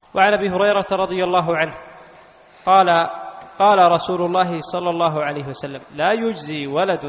وعن أبي هريرة رضي الله عنه قال قال رسول الله صلى الله عليه وسلم: لا يجزي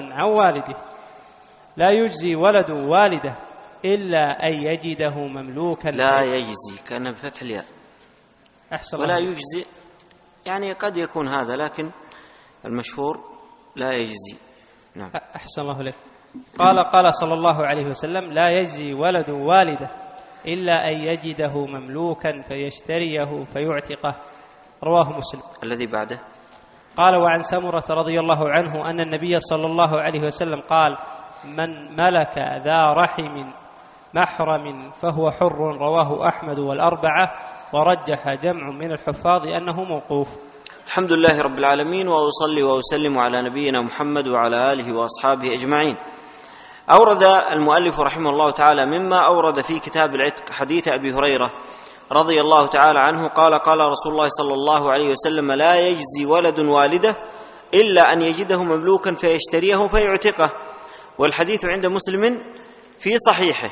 ولد والده إلا أن يجده مملوكا. لا يجزي كان بفتح الياء، ولا يجزي يعني قد يكون هذا، لكن المشهور لا يجزي. نعم. أحسن الله لك. قال صلى الله عليه وسلم: لا يجزي ولد والده إلا أن يجده مملوكا فيشتريه فيعتقه. رواه مسلم. الذي بعده قال: وعن سمرة رضي الله عنه أن النبي صلى الله عليه وسلم قال: من ملك ذا رحم محرم فهو حر. رواه أحمد والأربعة، ورجح جمع من الحفاظ أنه موقوف. الحمد لله رب العالمين، وأصلي وأسلم على نبينا محمد وعلى آله وأصحابه أجمعين. أورد المؤلف رحمه الله تعالى مما أورد في كتاب العتق حديث أبي هريرة رضي الله تعالى عنه قال: قال رسول الله صلى الله عليه وسلم: لا يجزي ولد والده إلا أن يجده مملوكا فيشتريه فيعتقه. والحديث عند مسلم في صحيحه.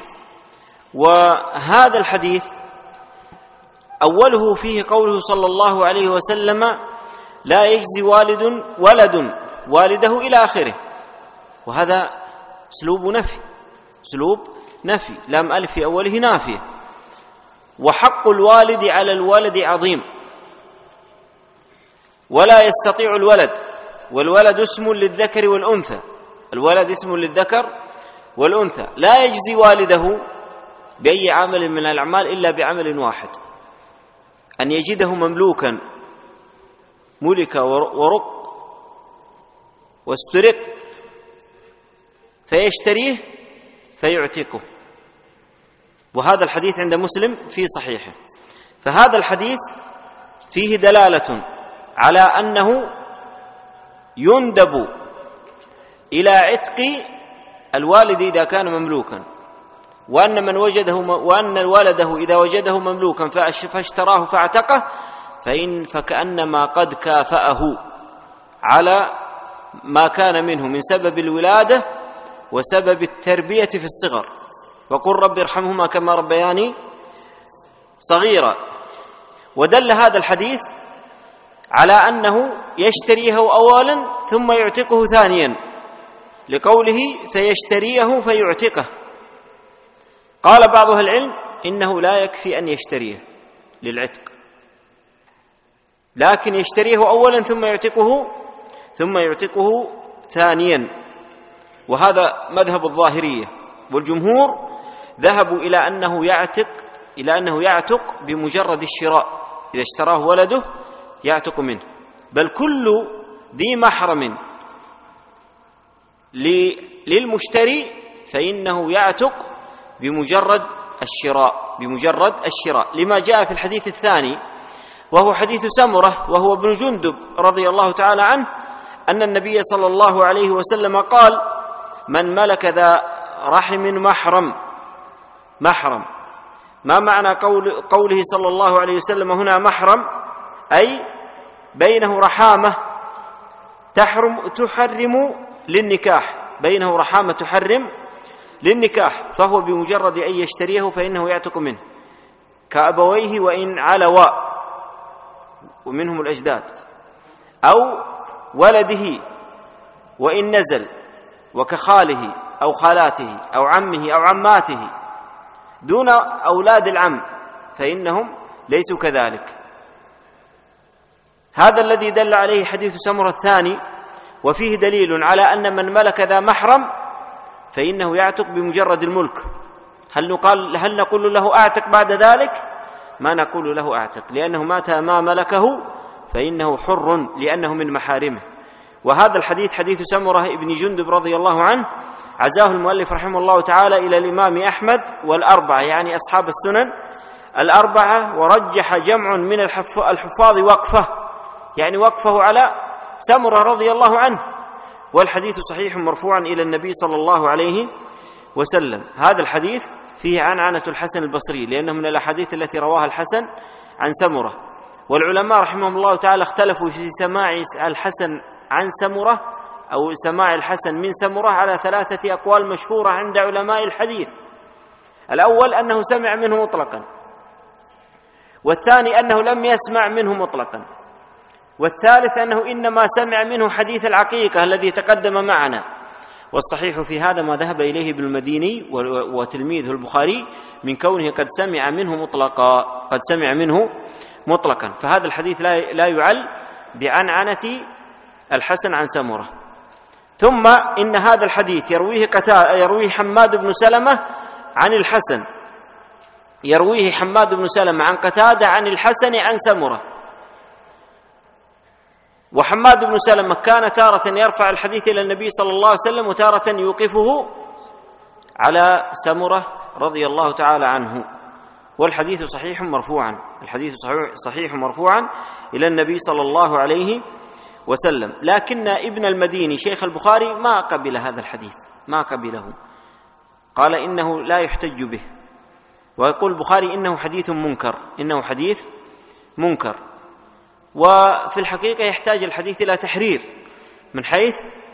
وهذا الحديث أوله فيه قوله صلى الله عليه وسلم: لا يجزي ولد والده إلى آخره، وهذا أسلوب نفي، لام ألف في أوله نافية. وحق الوالد على الولد عظيم، ولا يستطيع الولد، والولد اسم للذكر والأنثى، الولد اسم للذكر والأنثى، لا يجزي والده بأي عمل من الأعمال إلا بعمل واحد: أن يجده مملوكا، ملك ورق واسترق، فيشتريه فيعتقه. وهذا الحديث عند مسلم في صحيحه. فهذا الحديث فيه دلالة على أنه يندب إلى عتق الوالد إذا كان مملوكا، وأن والده إذا وجده مملوكا فاشتراه فاعتقه فكأنما قد كافأه على ما كان منه من سبب الولادة وسبب التربية في الصغر، وقل رب ارحمهما كما ربياني صغيرا. ودل هذا الحديث على أنه يشتريه أولا ثم يعتقه ثانيا، لقوله فيشتريه فيعتقه. قال بعض أهل العلم إنه لا يكفي أن يشتريه للعتق، لكن يشتريه أولا ثم يعتقه ثانيا، وهذا مذهب الظاهرية. والجمهور ذهبوا إلى أنه يعتق بمجرد الشراء، إذا اشتراه ولده يعتق منه. بل كل ذي محرم للمشتري فإنه يعتق بمجرد الشراء، لما جاء في الحديث الثاني وهو حديث سمرة وهو ابن جندب رضي الله تعالى عنه أن النبي صلى الله عليه وسلم قال: من ملك ذا رحم محرم. ما معنى قوله صلى الله عليه وسلم هنا محرم؟ أي بينه رحامة تحرم للنكاح، بينه رحامة تحرم للنكاح، فهو بمجرد أن يشتريه فإنه يعتق منه، كأبويه وإن علوا، ومنهم الأجداد، أو ولده وإن نزل، وكخاله أو خالاته أو عمه أو عماته، دون أولاد العم فإنهم ليسوا كذلك. هذا الذي دل عليه حديث سمرة الثاني، وفيه دليل على أن من ملك ذا محرم فإنه يعتق بمجرد الملك. هل نقول له أعتق بعد ذلك؟ ما نقول له أعتق، لأنه متى ما ملكه فإنه حر لأنه من محارمه. وهذا الحديث حديث سمرة ابن جندب رضي الله عنه عزاه المؤلف رحمه الله تعالى إلى الإمام أحمد والأربعة، يعني أصحاب السنن الأربعة، ورجح جمع من الحفاظ وقفه، يعني وقفه على سمرة رضي الله عنه، والحديث صحيح مرفوعا إلى النبي صلى الله عليه وسلم. هذا الحديث فيه عنعنة الحسن البصري، لأنه من الأحاديث التي رواها الحسن عن سمرة. والعلماء رحمهم الله تعالى اختلفوا في سماع الحسن عن سمرة أو سماع الحسن من سمرة على 3 أقوال مشهورة عند علماء الحديث. الأول أنه سمع منه مطلقا، والثاني أنه لم يسمع منه مطلقا، والثالث أنه إنما سمع منه حديث العقيقة الذي تقدم معنا. والصحيح في هذا ما ذهب إليه ابن المديني وتلميذه البخاري من كونه قد سمع منه مطلقا، فهذا الحديث لا يعل بعنعنة الحسن عن سمرة. ثم إن هذا الحديث يرويه حماد بن سلمة عن الحسن، يرويه حماد بن سلمة عن قتادة عن الحسن عن سمرة. وحماد بن سلمة كان تارة يرفع الحديث إلى النبي صلى الله عليه وسلم وتارة يوقفه على سمرة رضي الله تعالى عنه. والحديث صحيح مرفوعا، الحديث صحيح مرفوعا إلى النبي صلى الله عليه وسلم. لكن ابن المديني شيخ البخاري ما قبل هذا الحديث، ما قبله، قال إنه لا يحتج به، ويقول البخاري إنه حديث منكر. وفي الحقيقة يحتاج الحديث إلى تحرير من حيث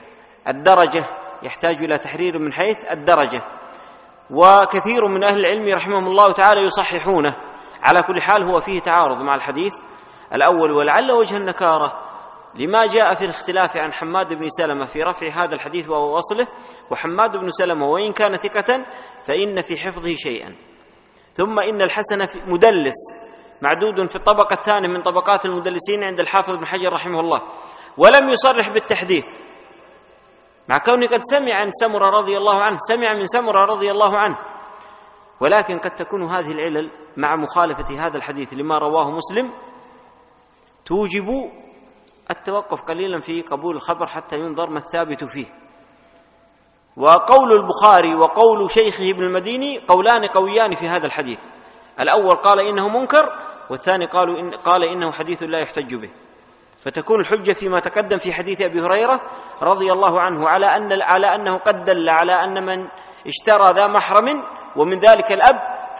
الدرجة، وكثير من أهل العلم رحمهم الله تعالى يصححونه. على كل حال هو فيه تعارض مع الحديث الأول، ولعل وجه النكارة لما جاء في الاختلاف عن حماد بن سلمة في رفع هذا الحديث ووصله. وحماد بن سلمة وإن كان ثقة فإن في حفظه شيئا. ثم إن الحسن مدلس معدود في الطبقة الثانية من طبقات المدلسين عند الحافظ بن حجر رحمه الله، ولم يصرح بالتحديث، مع كونه قد سمع عن سمرة رضي الله عنه، سمع من سمرة رضي الله عنه. ولكن قد تكون هذه العلل مع مخالفة هذا الحديث لما رواه مسلم توجب التوقف قليلا في قبول الخبر حتى ينظر ما الثابت فيه. وقول البخاري وقول شيخه ابن المديني قولان قويان في هذا الحديث. الأول قال إنه منكر، والثاني قال إنه حديث لا يحتج به. فتكون الحجة فيما تقدم في حديث أبي هريرة رضي الله عنه على أنه قد دل على أن من اشترى ذا محرم ومن ذلك الأب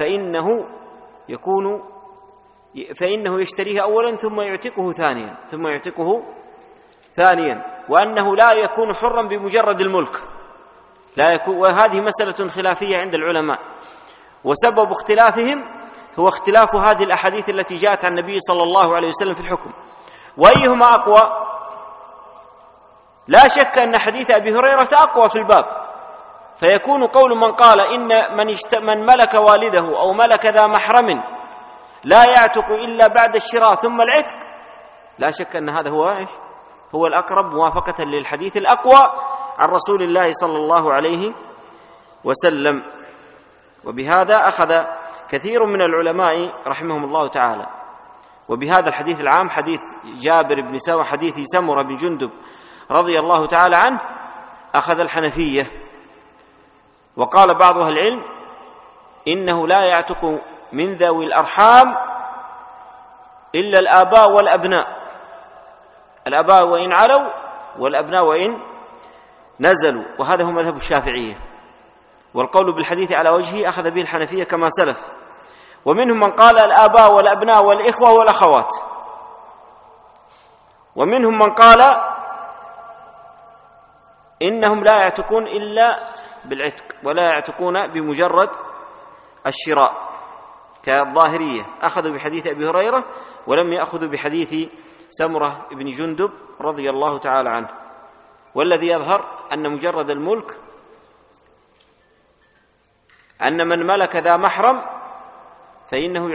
فإنه يشتريه أولا ثم يعتقه ثانيا، وأنه لا يكون حرا بمجرد الملك، وهذه مسألة خلافية عند العلماء، وسبب اختلافهم هو اختلاف هذه الأحاديث التي جاءت عن النبي صلى الله عليه وسلم في الحكم، وأيهما أقوى؟ لا شك أن حديث أبي هريرة أقوى في الباب، فيكون قول من قال إن من ملك والده أو ملك ذا محرم لا يعتق إلا بعد الشراء ثم العتق، لا شك أن هذا هو الأقرب موافقة للحديث الأقوى عن رسول الله صلى الله عليه وسلم. وبهذا أخذ كثير من العلماء رحمهم الله تعالى، وبهذا الحديث العام حديث جابر بن حديث سمرة بن جندب رضي الله تعالى عنه أخذ الحنفية. وقال بعض أهل العلم إنه لا يعتق من ذوي الأرحام إلا الآباء والأبناء، الآباء وإن علوا والأبناء وإن نزلوا، وهذا هو مذهب الشافعية. والقول بالحديث على وجهه أخذ به الحنفية كما سلف. ومنهم من قال الآباء والأبناء والإخوة والأخوات، ومنهم من قال إنهم لا يعتقون إلا بالعتق ولا يعتقون بمجرد الشراء كالظاهرية، أخذوا بحديث أبي هريرة ولم يأخذوا بحديث سمرة بن جندب رضي الله تعالى عنه. والذي يظهر أن مجرد الملك أن من ملك ذا محرم فإنه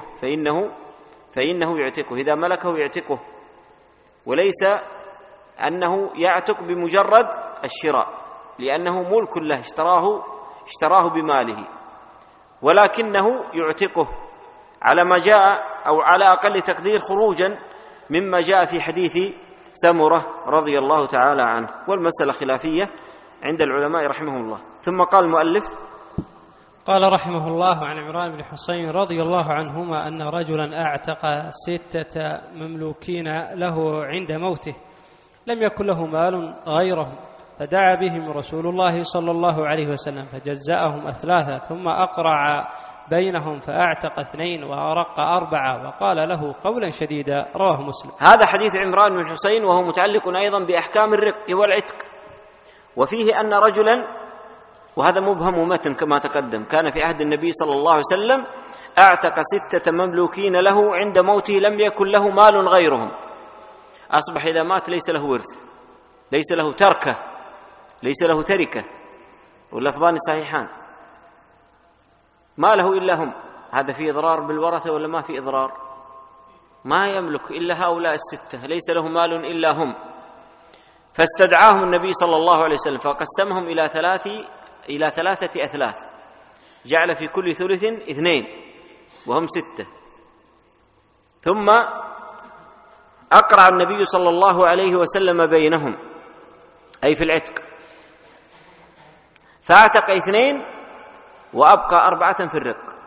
يعتقه إذا ملكه يعتقه، وليس أنه يعتق بمجرد الشراء، لأنه ملك له اشتراه بماله، ولكنه يعتقه على ما جاء أو على أقل تقدير خروجا مما جاء في حديث سمرة رضي الله تعالى عنه. والمسألة خلافية عند العلماء رحمهم الله. ثم قال المؤلف قال رحمه الله عن عمران بن حسين رضي الله عنهما أن رجلا أعتق 6 مملوكين له عند موته، لم يكن له مال غيرهم، فدعا بهم رسول الله صلى الله عليه وسلم فجزأهم 3، ثم أقرع بينهم فأعتق 2 وأرق 4، وقال له قولا شديدا، رواه مسلم. هذا حديث عمران بن حسين وهو متعلق أيضا بأحكام الرق والعتق، وفيه أن رجلا، وهذا مبهم متن كما تقدم، كان في عهد النبي صلى الله عليه وسلم أعتق 6 مملوكين له عند موته لم يكن له مال غيرهم، أصبح إذا مات ليس له ورث، ليس له تركة، ليس له تركة، واللفظان صحيحان، ما له إلا هم. هذا في إضرار بالورثة ولا ما في إضرار؟ ما يملك إلا هؤلاء 6، ليس له مال إلا هم. فاستدعاهم النبي صلى الله عليه وسلم فقسمهم إلى 3 أثلاث، جعل في كل ثلث 2 وهم 6. ثم أقرع النبي صلى الله عليه وسلم بينهم، أي في العتق، فاعتق 2 وأبقى 4 في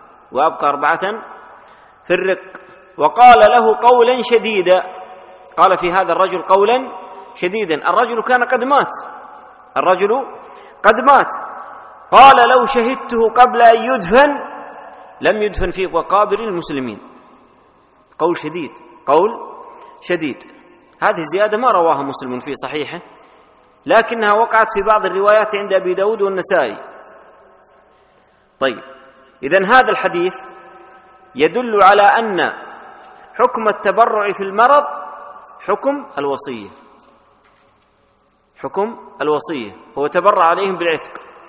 الرق، وقال له قولا شديدا. قال في هذا الرجل قولا شديدا، الرجل كان قد مات. قال لو شهدته قبل أن يدفن لم يدفن في مقابر المسلمين. قول شديد. هذه الزيادة ما رواها مسلم في صحيحه، لكنها وقعت في بعض الروايات عند أبي داود والنسائي. طيب، إذن هذا الحديث يدل على أن حكم التبرع في المرض حكم الوصية، هو تبرع عليهم بالعتق،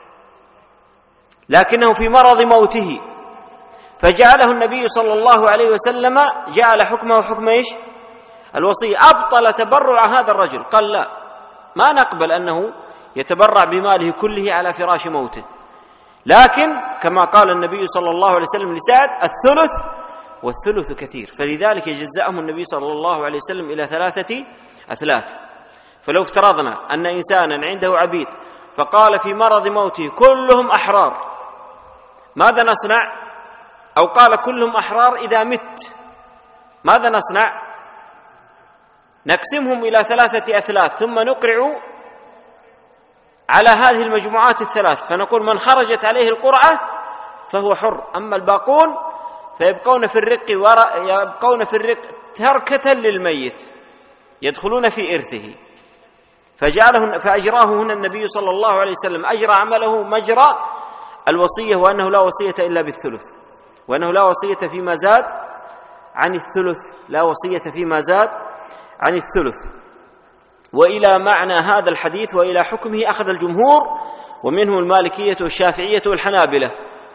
لكنه في مرض موته فجعله النبي صلى الله عليه وسلم جعل حكمه حكم إيش؟ الوصية. أبطل تبرع هذا الرجل، قال لا، ما نقبل أنه يتبرع بماله كله على فراش موته، لكن كما قال النبي صلى الله عليه وسلم لسعد: الثلث، والثلث كثير. فلذلك جزأهم النبي صلى الله عليه وسلم إلى 3 أثلاث. فلو افترضنا أن إنسانا عنده عبيد فقال في مرض موته كلهم أحرار، ماذا نصنع؟ أو قال كلهم أحرار إذا مت، ماذا نصنع؟ نقسمهم إلى 3 أثلاث، ثم نقرع على هذه المجموعات الثلاث، فنقول من خرجت عليه القرعة فهو حر، أما الباقون فيبقون في الرق تركة للميت، يدخلون في إرثه. فأجراه هنا النبي صلى الله عليه وسلم، أجرى عمله مجرى الوصية، وأنه لا وصية إلا بالثلث، وأنه لا وصية فيما زاد عن الثلث، لا وصية فيما زاد عن الثلث. وإلى معنى هذا الحديث وإلى حكمه أخذ الجمهور، ومنهم المالكية والشافعية والحنابلة.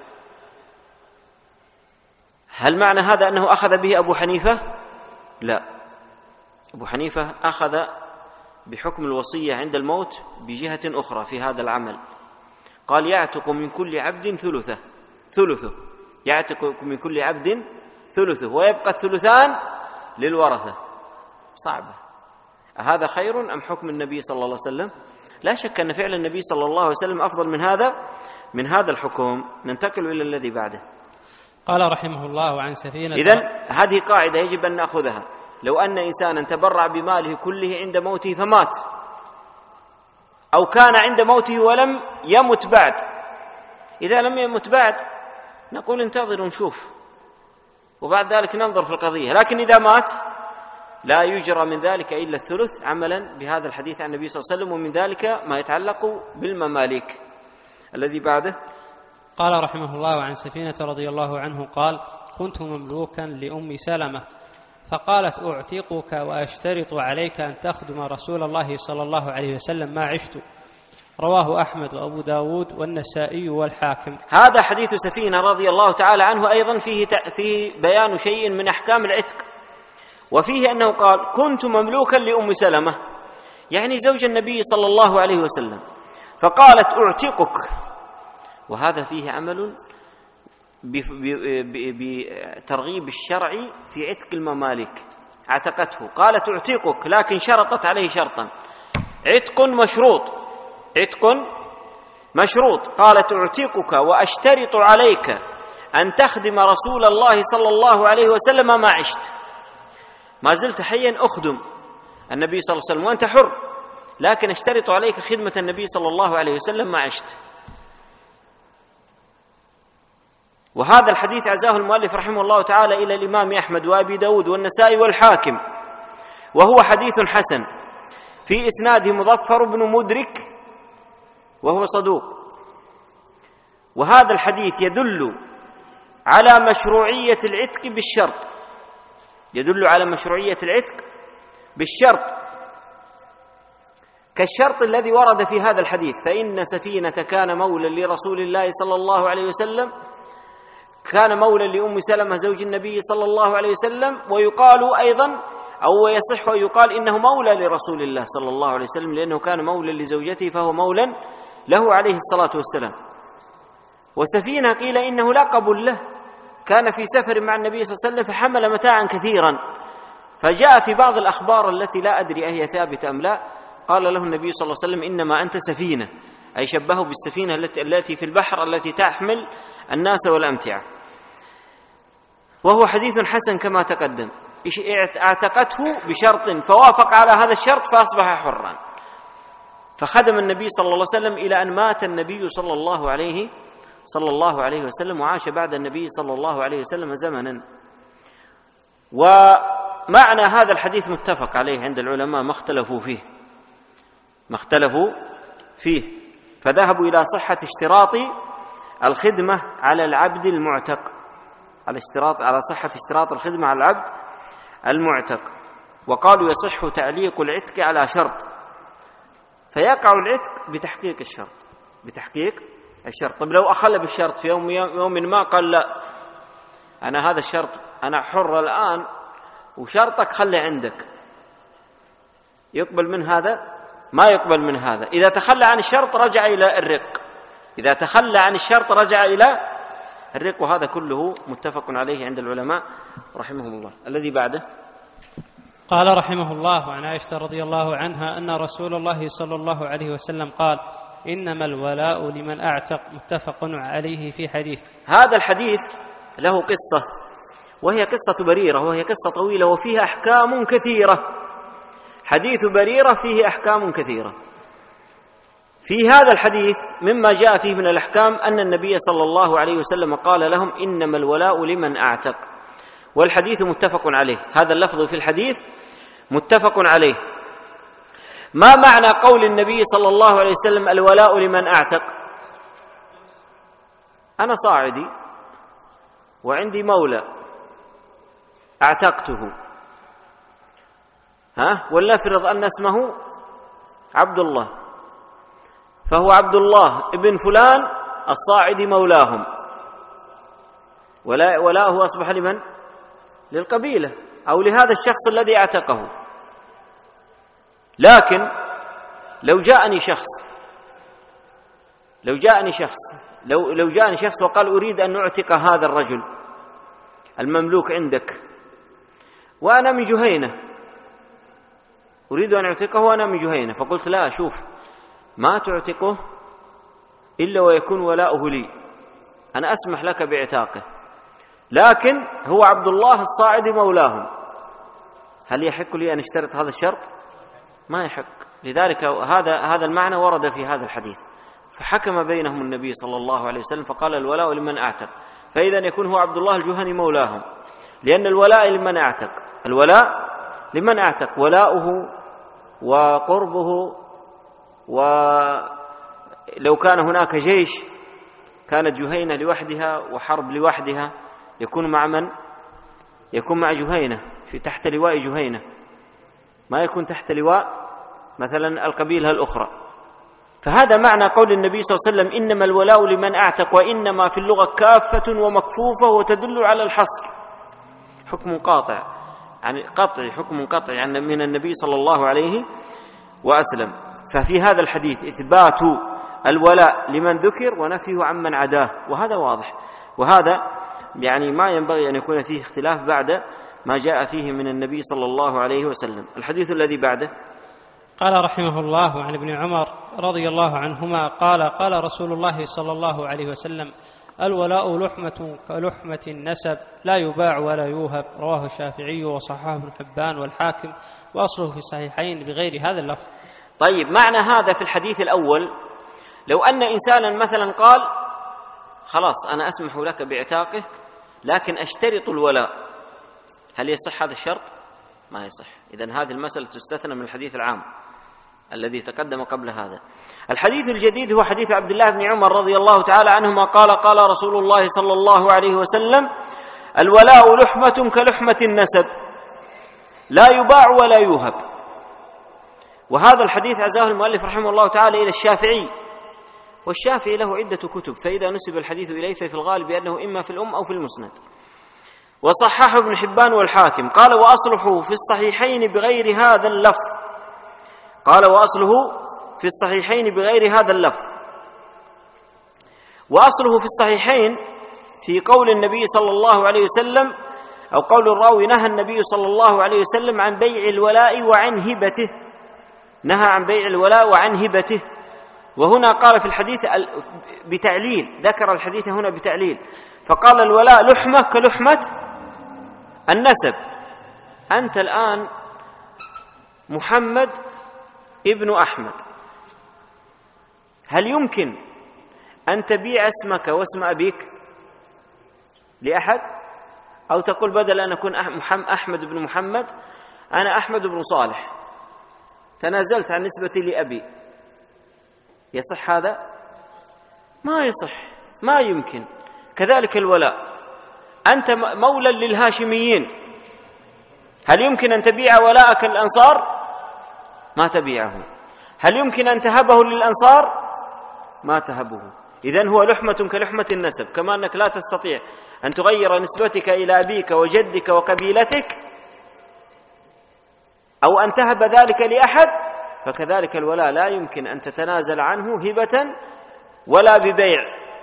هل معنى هذا أنه أخذ به أبو حنيفة؟ لا، أبو حنيفة أخذ بحكم الوصية عند الموت بجهة أخرى في هذا العمل، قال: يعتق من كل عبد ثلثه، يعتق من كل عبد ثلثه، ويبقى الثلثان للورثة. صعبة. هذا خير أم حكم النبي صلى الله عليه وسلم؟ لا شك أن فعل النبي صلى الله عليه وسلم أفضل من هذا الحكم. ننتقل إلى الذي بعده. قال رحمه الله عن سفينة. إذن هذه قاعدة يجب أن نأخذها. لو أن إنسانا تبرع بماله كله عند موته فمات، أو كان عند موته ولم يمت بعد، إذا لم يمت بعد نقول انتظروا نشوف، وبعد ذلك ننظر في القضية. لكن إذا مات لا يجرى من ذلك إلا الثلث، عملا بهذا الحديث عن النبي صلى الله عليه وسلم. ومن ذلك ما يتعلق بالمماليك. الذي بعده. قال رحمه الله عن سفينة رضي الله عنه قال: كنت مملوكا لأم سلمة، فقالت: أعتقك وأشترط عليك أن تخدم رسول الله صلى الله عليه وسلم ما عشت. رواه أحمد وأبو داود والنسائي والحاكم. هذا حديث سفينة رضي الله تعالى عنه أيضا فيه بيان شيء من أحكام العتق، وفيه أنه قال: كنت مملوكا لأم سلمة، يعني زوج النبي صلى الله عليه وسلم، فقالت: أعتقك. وهذا فيه عمل بترغيب الشرع في عتق المماليك. اعتقته، قالت: أعتقك، لكن شرطت عليه شرطا، عتق مشروط. قالت: أعتقك وأشترط عليك أن تخدم رسول الله صلى الله عليه وسلم ما عشت. ما زلت حيا أخدم النبي صلى الله عليه وسلم وأنت حر، لكن اشترط عليك خدمة النبي صلى الله عليه وسلم ما عشت. وهذا الحديث عزاه المؤلف رحمه الله تعالى إلى الإمام أحمد وأبي داود والنسائي والحاكم، وهو حديث حسن، في إسناده مظفر بن مدرك وهو صدوق. وهذا الحديث يدل على مشروعية العتق بالشرط، يدل على مشروعية العتق بالشرط، كالشرط الذي ورد في هذا الحديث: فإن سفينة كان مولى لرسول الله صلى الله عليه وسلم، كان مولى لأم سلمة زوج النبي صلى الله عليه وسلم. ويقال أيضا أو يصح أن يقال إنه مولى لرسول الله صلى الله عليه وسلم، لأنه كان مولى لزوجته فهو مولى له عليه الصلاة والسلام. وسفينة قيل إنه لقب له، كان في سفر مع النبي صلى الله عليه وسلم فحمل متاعا كثيرا، فجاء في بعض الأخبار التي لا أدري أهي ثابتة أم لا، قال له النبي صلى الله عليه وسلم: إنما أنت سفينة، أي شبهه بالسفينة التي في البحر التي تحمل الناس والأمتعة. وهو حديث حسن كما تقدم. اعتقته بشرط فوافق على هذا الشرط فأصبح حرا، فخدم النبي صلى الله عليه وسلم إلى أن مات النبي صلى الله عليه وسلم، وعاش بعد النبي صلى الله عليه وسلم زمنا. ومعنى هذا الحديث متفق عليه عند العلماء، ما اختلفوا فيه، فذهبوا إلى صحة اشتراط الخدمة على العبد المعتق، على صحة اشتراط الخدمة على العبد المعتق، وقالوا يصح تعليق العتق على شرط، فيقع العتق بتحقيق الشرط. طب لو أخل بالشرط في يوم ما قال: لا، أنا هذا الشرط أنا حر الآن وشرطك خلي عندك، يقبل من هذا؟ ما يقبل من هذا. إذا تخلى عن الشرط رجع إلى الرق، وهذا كله متفق عليه عند العلماء رحمهم الله. الذي بعده قال رحمه الله: عن عائشة رضي الله عنها أن رسول الله صلى الله عليه وسلم قال: إنما الولاء لمن أعتق، متفق عليه في حديث. هذا الحديث له قصة، وهي قصة بريرة، وهي قصة طويلة وفيها أحكام كثيرة. حديث بريرة فيه أحكام كثيرة. في هذا الحديث مما جاء فيه من الأحكام أن النبي صلى الله عليه وسلم قال لهم: إنما الولاء لمن أعتق، والحديث متفق عليه. هذا اللفظ في الحديث متفق عليه. ما معنى قول النبي صلى الله عليه وسلم: الولاء لمن أعتق؟ أنا صاعدي وعندي مولى أعتقته، ولنفرض أن اسمه عبد الله، فهو عبد الله ابن فلان الصاعد مولاهم، ولاؤه أصبح لمن؟ للقبيلة أو لهذا الشخص الذي اعتقه. لكن لو جاءني شخص وقال: أريد أن أعتق هذا الرجل المملوك عندك وأنا من جهينة، أريد أن أعتقه وأنا من جهينة، فقلت: لا، شوف، ما تعتقه إلا ويكون ولاؤه لي، أنا أسمح لك باعتاقه، لكن هو عبد الله الصاعد مولاهم. هل يحق لي أن اشترط هذا الشرط؟ ما يحق. لذلك هذا المعنى ورد في هذا الحديث، فحكم بينهم النبي صلى الله عليه وسلم فقال: الولاء لمن أعتق، فإذا يكون هو عبد الله الجهني مولاهم، لأن الولاء لمن أعتق، ولاؤه وقربه. ولو كان هناك جيش كانت جهينة لوحدها وحرب لوحدها، يكون مع من؟ يكون مع جهينة، تحت لواء جهينة، ما يكون تحت لواء مثلا القبيلة الأخرى. فهذا معنى قول النبي صلى الله عليه وسلم: إنما الولاء لمن أعتق. وإنما في اللغة كافة ومكفوفة، وتدل على الحصر، حكم قاطع، يعني حكم قطعي من النبي صلى الله عليه وسلم. ففي هذا الحديث إثبات الولاء لمن ذكر ونفيه عمن عداه، وهذا واضح، وهذا يعني ما ينبغي أن يكون فيه اختلاف بعد ما جاء فيه من النبي صلى الله عليه وسلم. الحديث الذي بعده قال رحمه الله: عن ابن عمر رضي الله عنهما قال: قال رسول الله صلى الله عليه وسلم: الولاء لحمة كلحمة النسب، لا يباع ولا يوهب. رواه الشافعي وصححه ابن حبان والحاكم، وأصله في الصحيحين بغير هذا اللفظ. طيب، معنى هذا في الحديث الأول: لو أن إنسانا مثلا قال: خلاص أنا أسمح لك باعتاقه لكن أشترط الولاء، هل يصح هذا الشرط؟ ما يصح. إذن هذه المسألة تستثنى من الحديث العام. الذي تقدم قبل هذا. الحديث الجديد هو حديث عبد الله بن عمر رضي الله تعالى عنهما قال: قال رسول الله صلى الله عليه وسلم: الولاء لحمة كلحمة النسب، لا يباع ولا يوهب. وهذا الحديث عزاه المؤلف رحمه الله تعالى إلى الشافعي، والشافعي له عدة كتب، فإذا نسب الحديث إليه ففي الغالب بأنه إما في الأم أو في المسند. وصححه ابن حبان والحاكم. قال: وأصله في الصحيحين بغير هذا اللفظ. قال: وأصله في الصحيحين بغير هذا اللفظ. وأصله في الصحيحين في قول النبي صلى الله عليه وسلم، أو قول الراوي: نهى النبي صلى الله عليه وسلم عن بيع الولاء وعن هبته. نهى عن بيع الولاء وعن هبته. وهنا قال في الحديث بتعليل، ذكر الحديث هنا بتعليل، فقال: الولاء لحمة كلحمة النسب. أنت الآن محمد ابن أحمد، هل يمكن أن تبيع اسمك واسم أبيك لأحد؟ أو تقول بدل أن أكون أحمد بن محمد أنا أحمد بن صالح، تنازلت عن نسبتي لأبي، يصح هذا؟ ما يصح، ما يمكن. كذلك الولاء، أنت مولى للهاشميين، هل يمكن أن تبيع ولاءك للأنصار؟ ما تبيعه. هل يمكن أن تهبه للأنصار؟ ما تهبه. إذن هو لحمة كلحمة النسب، كما أنك لا تستطيع أن تغير نسبتك إلى أبيك وجدك وقبيلتك أو أن تهب ذلك لأحد، فكذلك الولاء لا يمكن أن تتنازل عنه هبة ولا ببيع.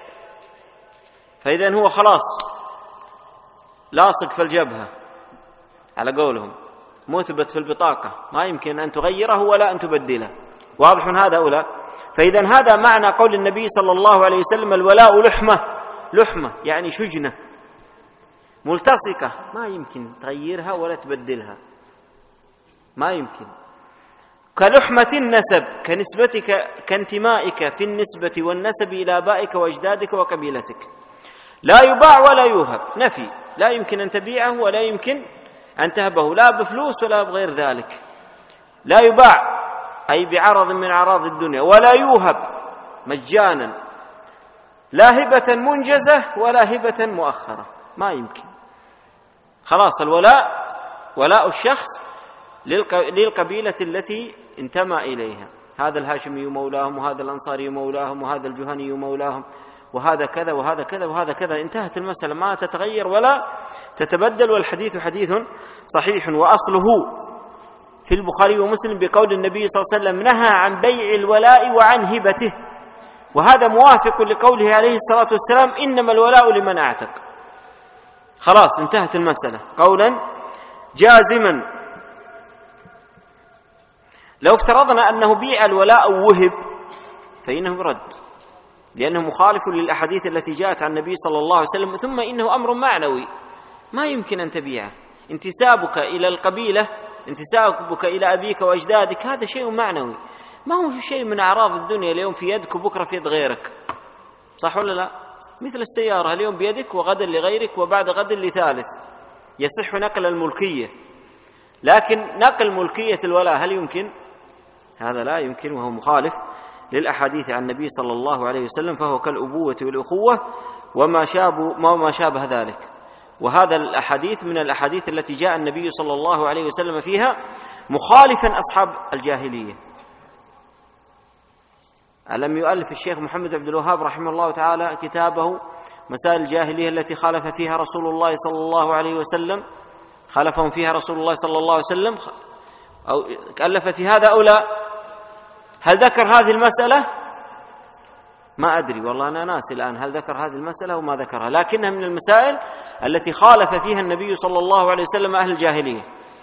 فإذن هو خلاص لاصق في الجبهة على قولهم، مثبت في البطاقة، ما يمكن أن تغيره ولا أن تبدله. واضح هذا أولا؟ فإذن هذا معنى قول النبي صلى الله عليه وسلم: الولاء لحمة. لحمة يعني شجنة ملتصقة، ما يمكن تغيرها ولا تبدلها، ما يمكن. كلحمة النسب، كنسبتك كانتمائك في النسبة والنسب إلى آبائك وأجدادك وقبيلتك. لا يباع ولا يوهب، نفي، لا يمكن أن تبيعه ولا يمكن أن تهبه، لا بفلوس ولا بغير ذلك. لا يباع أي بعرض من أعراض الدنيا، ولا يوهب مجانا، لا هبة منجزة ولا هبة مؤخرة، ما يمكن. خلاص الولاء ولاء الشخص للقبيلة التي انتمى إليها، هذا الهاشمي مولاهم، وهذا الأنصاري مولاهم، وهذا الجهني مولاهم، وهذا كذا وهذا كذا وهذا كذا، انتهت المسألة، ما تتغير ولا تتبدل. والحديث حديث صحيح. وأصله في البخاري ومسلم بقول النبي صلى الله عليه وسلم: نهى عن بيع الولاء وعن هبته. وهذا موافق لقوله عليه الصلاة والسلام: إنما الولاء لمن أعتق. خلاص انتهت المسألة قولا جازما. لو افترضنا أنه بيع الولاء أو وهب فإنه يرد، لأنه مخالف للأحاديث التي جاءت عن النبي صلى الله عليه وسلم، ثم إنه أمر معنوي ما يمكن أن تبيعه. انتسابك إلى القبيلة، انتسابك إلى أبيك وأجدادك، هذا شيء معنوي، ما هو شيء من أعراض الدنيا اليوم في يدك وبكرة في يد غيرك، صح ولا لا؟ مثل السيارة، اليوم بيدك وغدا لغيرك وبعد غد لثالث. يصح نقل الملكية، لكن نقل ملكية الولاء هل يمكن؟ هذا لا يمكن، وهو مخالف للأحاديث عن النبي صلى الله عليه وسلم، فهو كالأبوة والأخوة وما شابه ذلك. وهذا الأحاديث من الأحاديث التي جاء النبي صلى الله عليه وسلم فيها مخالفا أصحاب الجاهلية. ألم يؤلف الشيخ محمد عبد الوهاب رحمه الله تعالى كتابه مسائل الجاهلية التي خالف فيها رسول الله صلى الله عليه وسلم، خالفهم فيها رسول الله صلى الله عليه وسلم، أو ألف في هذا أو لا؟ هل ذكر هذه المسألة؟ ما أدري والله، أنا ناسي الآن هل ذكر هذه المسألة وما ذكرها، لكنها من المسائل التي خالف فيها النبي صلى الله عليه وسلم أهل الجاهلية.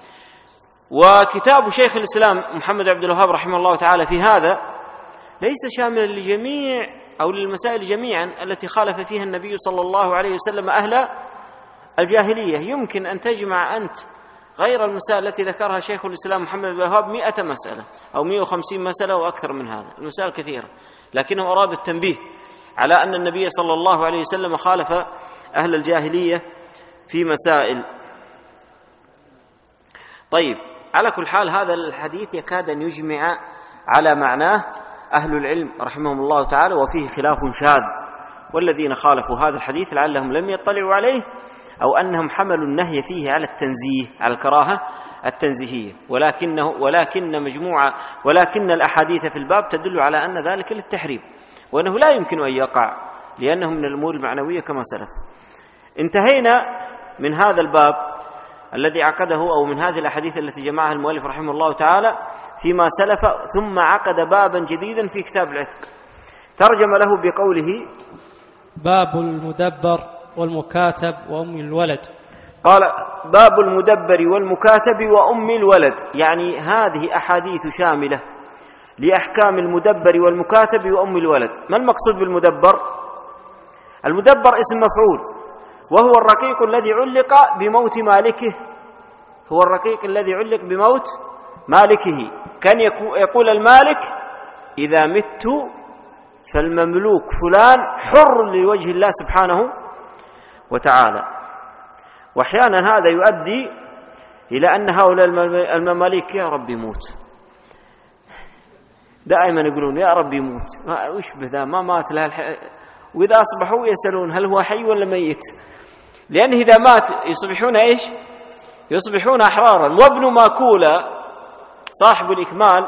وكتاب شيخ الإسلام محمد عبد الوهاب رحمه الله تعالى في هذا ليس شاملا لجميع أو للمسائل جميعا التي خالف فيها النبي صلى الله عليه وسلم أهل الجاهلية. يمكن أن تجمع أنت غير المسائل التي ذكرها شيخ الإسلام محمد بن الوهاب 100 مسألة أو 150 مسألة وأكثر من هذا، المسائل كثيرة، لكنه أراد التنبيه على أن النبي صلى الله عليه وسلم خالف أهل الجاهلية في مسائل. طيب، على كل حال هذا الحديث يكاد أن يجمع على معناه أهل العلم رحمهم الله تعالى، وفيه خلاف شاذ، والذين خالفوا هذا الحديث لعلهم لم يطلعوا عليه، أو أنهم حملوا النهي فيه على التنزيه، على الكراهة التنزيهية، ولكن الأحاديث في الباب تدل على أن ذلك للتحريم، وأنه لا يمكن أن يقع لأنه من الأمور المعنوية كما سلف. انتهينا من هذا الباب الذي عقده، أو من هذه الأحاديث التي جمعها المؤلف رحمه الله تعالى فيما سلف، ثم عقد بابا جديدا في كتاب العتق ترجم له بقوله: باب المدبر والمكاتب وأم الولد. قال: باب المدبر والمكاتب وأم الولد، يعني هذه أحاديث شاملة لأحكام المدبر والمكاتب وأم الولد. ما المقصود بالمدبر؟ المدبر اسم مفعول، وهو الرقيق الذي علق بموت مالكه، هو الرقيق الذي علق بموت مالكه. كان يقول المالك: إذا مت فالمملوك فلان حر لوجه الله سبحانه وتعالى. وأحيانا هذا يؤدي إلى أن هؤلاء المماليك: يا رب يموت، دائما يقولون يا رب يموت، وش بذا ما مات له وإذا أصبحوا يسألون هل هو حي ولا ميت، لأنه إذا مات يصبحون إيش؟ يصبحون أحرارا. وابن ماكولة صاحب الإكمال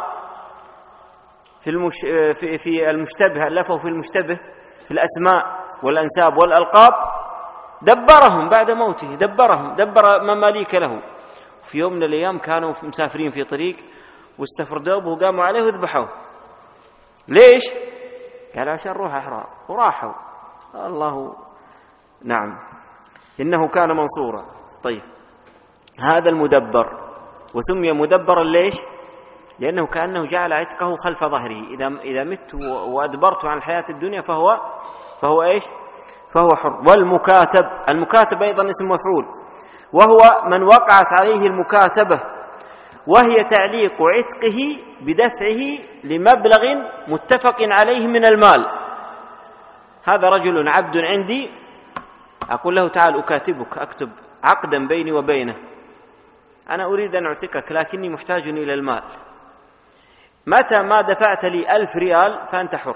في المشتبه، ألفه في المشتبه في الأسماء والأنساب والألقاب، دبرهم بعد موته، دبر مماليك له. في يوم من الأيام كانوا مسافرين في طريق واستفردوا به وقاموا عليه وذبحوه. ليش؟ قال: عشان روح أحرار، وراحوا. الله نعم، إنه كان منصورا. طيب، هذا المدبر، وسمي مدبرا ليش؟ لأنه كأنه جعل عتقه خلف ظهره، إذا مت وأدبرت عن الحياة الدنيا فهو إيش؟ فهو حر. والمكاتب، المكاتب أيضا اسم مفعول، وهو من وقعت عليه المكاتبة، وهي تعليق عتقه بدفعه لمبلغ متفق عليه من المال. هذا رجل عبد عندي، أقول له: تعال أكاتبك، أكتب عقدا بيني وبينه، أنا أريد أن أعتقك لكني محتاج إلى المال، متى ما دفعت لي 1000 ريال فأنت حر.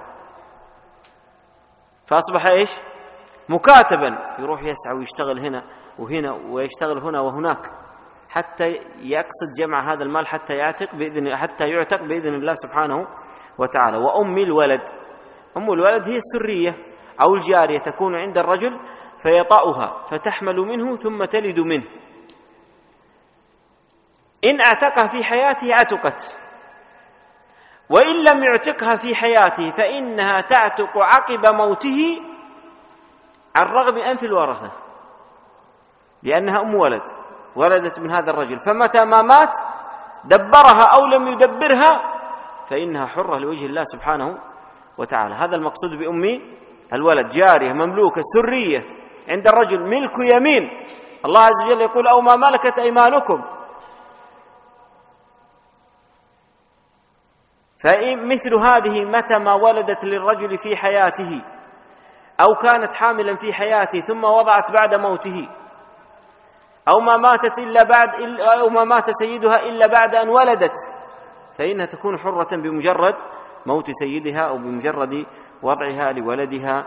فأصبح إيش؟ مكاتبا، يروح يسعى ويشتغل هنا وهنا ويشتغل هنا وهناك حتى يقصد جمع هذا المال حتى يعتق بإذن الله سبحانه وتعالى. وأم الولد، أم الولد هي السرية أو الجارية، تكون عند الرجل فيطأها فتحمل منه ثم تلد منه. إن اعتقها في حياته عتقت، وإن لم يعتقها في حياته فإنها تعتق عقب موته عن رغم أنف الورثة، لأنها أم ولد، ولدت من هذا الرجل، فمتى ما مات دبرها أو لم يدبرها فإنها حرة لوجه الله سبحانه وتعالى. هذا المقصود بأم الولد، جارية مملوكة سرية عند الرجل، ملك يمين. الله عز وجل يقول: أو ما ملكت أيمانكم. فمثل هذه متى ما ولدت للرجل في حياته، أو كانت حاملا في حياته ثم وضعت بعد موته، أو ما مات سيدها إلا بعد أن ولدت، فإنها تكون حرة بمجرد موت سيدها أو بمجرد وضعها لولدها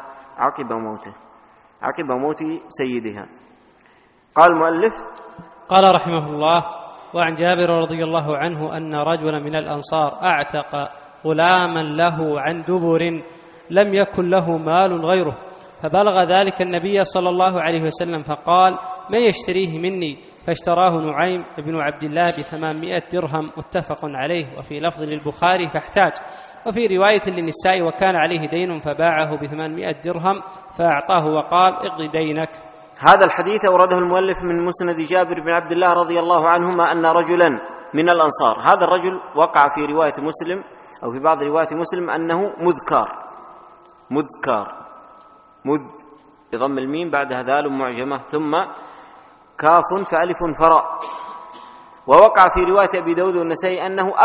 عقب موت سيدها. قال المؤلف: قال رحمه الله: وعن جابر رضي الله عنه أن رجلا من الأنصار أعتق غلاما له عن دبر لم يكن له مال غيره، فبلغ ذلك النبي صلى الله عليه وسلم فقال: من يشتريه مني؟ فاشتراه نعيم بن عبد الله ب800 درهم، متفق عليه. وفي لفظ للبخاري: فاحتاج. وفي رواية للنساء: وكان عليه دين فباعه ب800 درهم فأعطاه وقال: اقض دينك. هذا الحديث أورده المؤلف من مسند جابر بن عبد الله رضي الله عنهما أن رجلا من الأنصار، هذا الرجل وقع في رواية مسلم أو في بعض رواية مسلم أنه مذكار بضم الميم بعدها ذال معجمة ثم كاف فألف فراء. ووقع في رواية أبي داود والنسائي أنه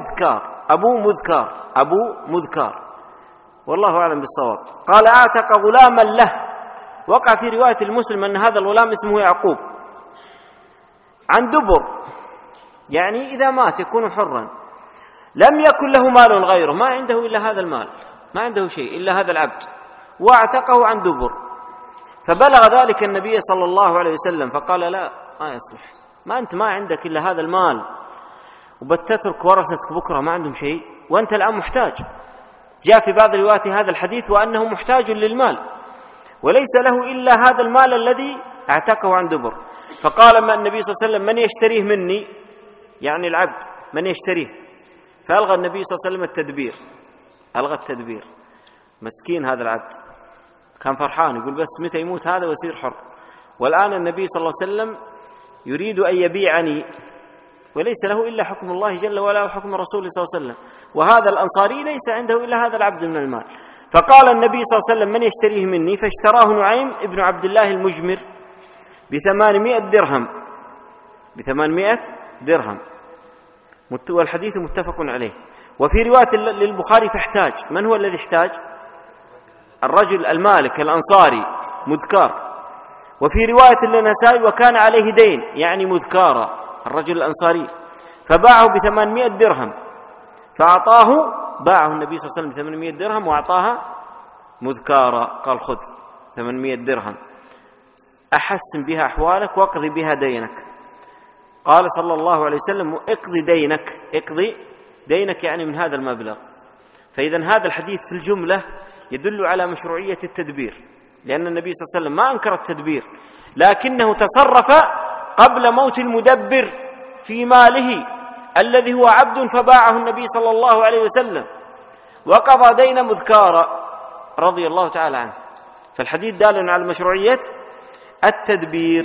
أبو مذكار، والله أعلم بالصواب. قال: أعتق غلاما له. وقع في رواية المسلم أن هذا الغلام اسمه يعقوب، عن دبر، يعني إذا مات يكون حرا، لم يكن له مال غيره، ما عنده إلا هذا المال، ما عنده شيء إلا هذا العبد، واعتقه عن دبر، فبلغ ذلك النبي صلى الله عليه وسلم فقال لا، ما يصلح، ما أنت ما عندك إلا هذا المال وبتترك ورثتك بكرة ما عندهم شيء وأنت الآن محتاج. جاء في بعض روايات هذا الحديث وأنه محتاج للمال وليس له إلا هذا المال الذي اعتقه عن دبر. فقال ما النبي صلى الله عليه وسلم من يشتريه مني، يعني العبد من يشتريه، فألغى النبي صلى الله عليه وسلم التدبير، ألغى التدبير. مسكين هذا العبد كان فرحان يقول بس متى يموت هذا ويصير حر، والآن النبي صلى الله عليه وسلم يريد أن يبيعني وليس له إلا حكم الله جل وعلا وحكم رسوله صلى الله عليه وسلم، وهذا الأنصاري ليس عنده إلا هذا العبد من المال. فقال النبي صلى الله عليه وسلم من يشتريه مني، فاشتراه نعيم ابن عبد الله المجمر ب800 درهم، ب800 درهم، والحديث متفق عليه. وفي رواية للبخاري فاحتاج، من هو الذي احتاج؟ الرجل المالك الأنصاري مذكار. وفي رواية للنسائي وكان عليه دين، يعني مذكارا الرجل الأنصاري، فباعه ب800 درهم، فأعطاه، باعه النبي صلى الله عليه وسلم ب800 درهم وأعطاها مذكارا، قال خذ 800 درهم أحسن بها أحوالك واقضي بها دينك. قال صلى الله عليه وسلم اقضي دينك، اقضي دينك يعني من هذا المبلغ. فإذا هذا الحديث في الجملة يدل على مشروعية التدبير، لأن النبي صلى الله عليه وسلم ما أنكر التدبير، لكنه تصرف قبل موت المدبر في ماله الذي هو عبد، فباعه النبي صلى الله عليه وسلم وقضى دين مذكارا رضي الله تعالى عنه. فالحديث دال على مشروعية التدبير.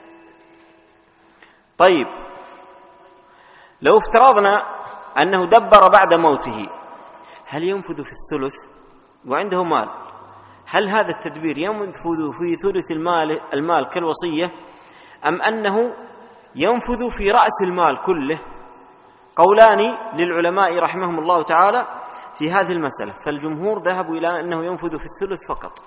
طيب لو افترضنا أنه دبر بعد موته، هل ينفذ في الثلث وعنده مال؟ هل هذا التدبير ينفذ في ثلث المال كالوصية، أم أنه ينفذ في رأس المال كله؟ قولان للعلماء رحمهم الله تعالى في هذه المسألة، فالجمهور ذهبوا إلى أنه ينفذ في الثلث فقط،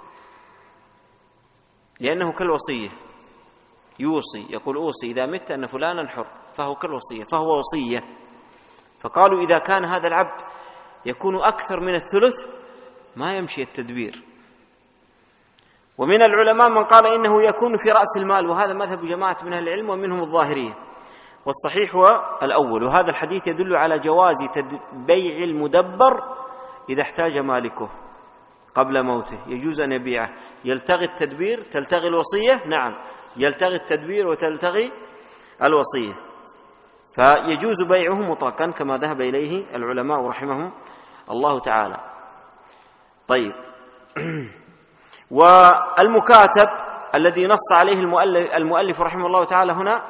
لأنه كالوصية، يوصي، يقول أوصي إذا مت أن فلانا حر، فهو كالوصية، فهو وصية. فقالوا إذا كان هذا العبد يكون أكثر من الثلث ما يمشي التدبير. ومن العلماء من قال إنه يكون في رأس المال، وهذا مذهب جماعة من أهل العلم ومنهم الظاهرية، والصحيح هو الأول. وهذا الحديث يدل على جواز بيع المدبر إذا احتاج مالكه قبل موته، يجوز أن يبيعه، يلتغي التدبير، تلتغي الوصية، نعم يلتغي التدبير وتلتغي الوصية، فيجوز بيعه مطلقا كما ذهب إليه العلماء رحمهم الله تعالى. طيب والمكاتب الذي نص عليه المؤلف رحمه الله تعالى هنا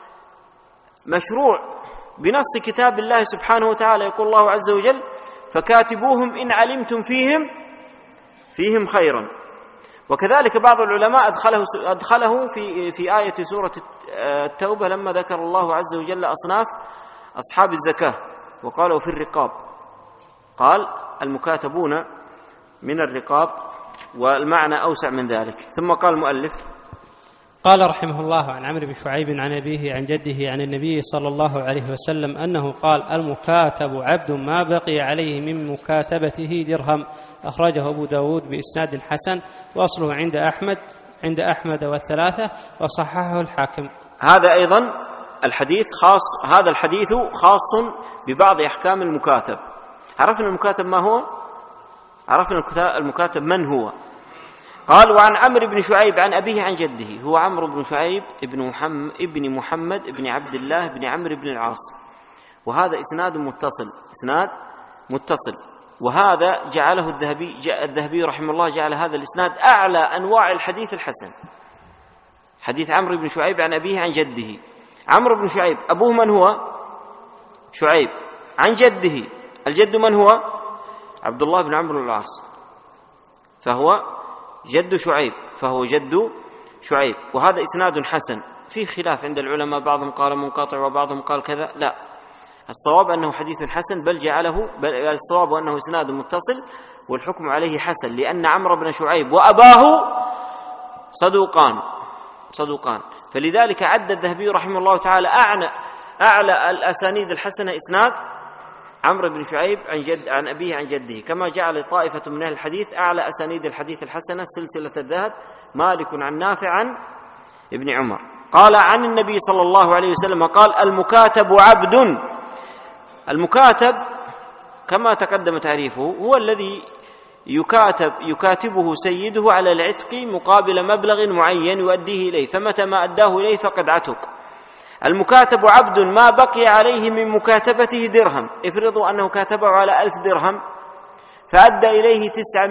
مشروع بنص كتاب الله سبحانه وتعالى. يقول الله عز وجل فكاتبوهم إن علمتم فيهم خيرا. وكذلك بعض العلماء أدخله في آية سورة التوبة لما ذكر الله عز وجل أصناف أصحاب الزكاة وقالوا في الرقاب، قال المكاتبون من الرقاب، والمعنى أوسع من ذلك. ثم قال المؤلف قال رحمه الله عن عمرو بن شعيب عن أبيه عن جده عن النبي صلى الله عليه وسلم أنه قال المكاتب عبد ما بقي عليه من مكاتبته درهم، أخرجه أبو داود بإسناد حسن، وأصله عند أحمد والثلاثة، وصححه الحاكم. هذا أيضا الحديث خاص، هذا الحديث خاص ببعض أحكام المكاتب. عرفنا المكاتب ما هو؟ عرفنا المكاتب من هو؟ قال وعن عمرو بن شعيب عن أبيه عن جده، هو عمرو بن شعيب ابن محمد ابن عبد الله بن عمرو بن العاص، وهذا إسناد متصل. وهذا جعله الذهبي رحمه الله، جعل هذا الإسناد أعلى أنواع الحديث الحسن. حديث عمرو بن شعيب عن أبيه عن جده. عمرو بن شعيب أبوه من هو؟ شعيب. عن جده، الجد من هو؟ عبد الله بن عمرو بن العاص، فهو جد شعيب، وهذا إسناد حسن. فيه خلاف عند العلماء، بعضهم قال منقطع وبعضهم قال كذا، لا، الصواب أنه حديث حسن، بل الصواب أنه إسناد متصل، والحكم عليه حسن، لأن عمرو بن شعيب وأباه صدوقان. فلذلك عد الذهبي رحمه الله تعالى أعلى الأسانيد الحسنة إسناد عمرو بن شعيب عن أبيه عن جده، كما جعل طائفة من أهل الحديث أعلى أسانيد الحديث الحسنة سلسلة الذهب مالك عن نافع عن ابن عمر. قال عن النبي صلى الله عليه وسلم قال: المكاتب عبد. المكاتب كما تقدم تعريفه هو الذي يكاتبه سيده على العتق مقابل مبلغ معين يؤديه إليه، فمتى ما أداه إليه فقد عتق. المكاتب عبد ما بقي عليه من مكاتبته درهم. افرضوا أنه كاتبه على 1000 درهم فأدى إليه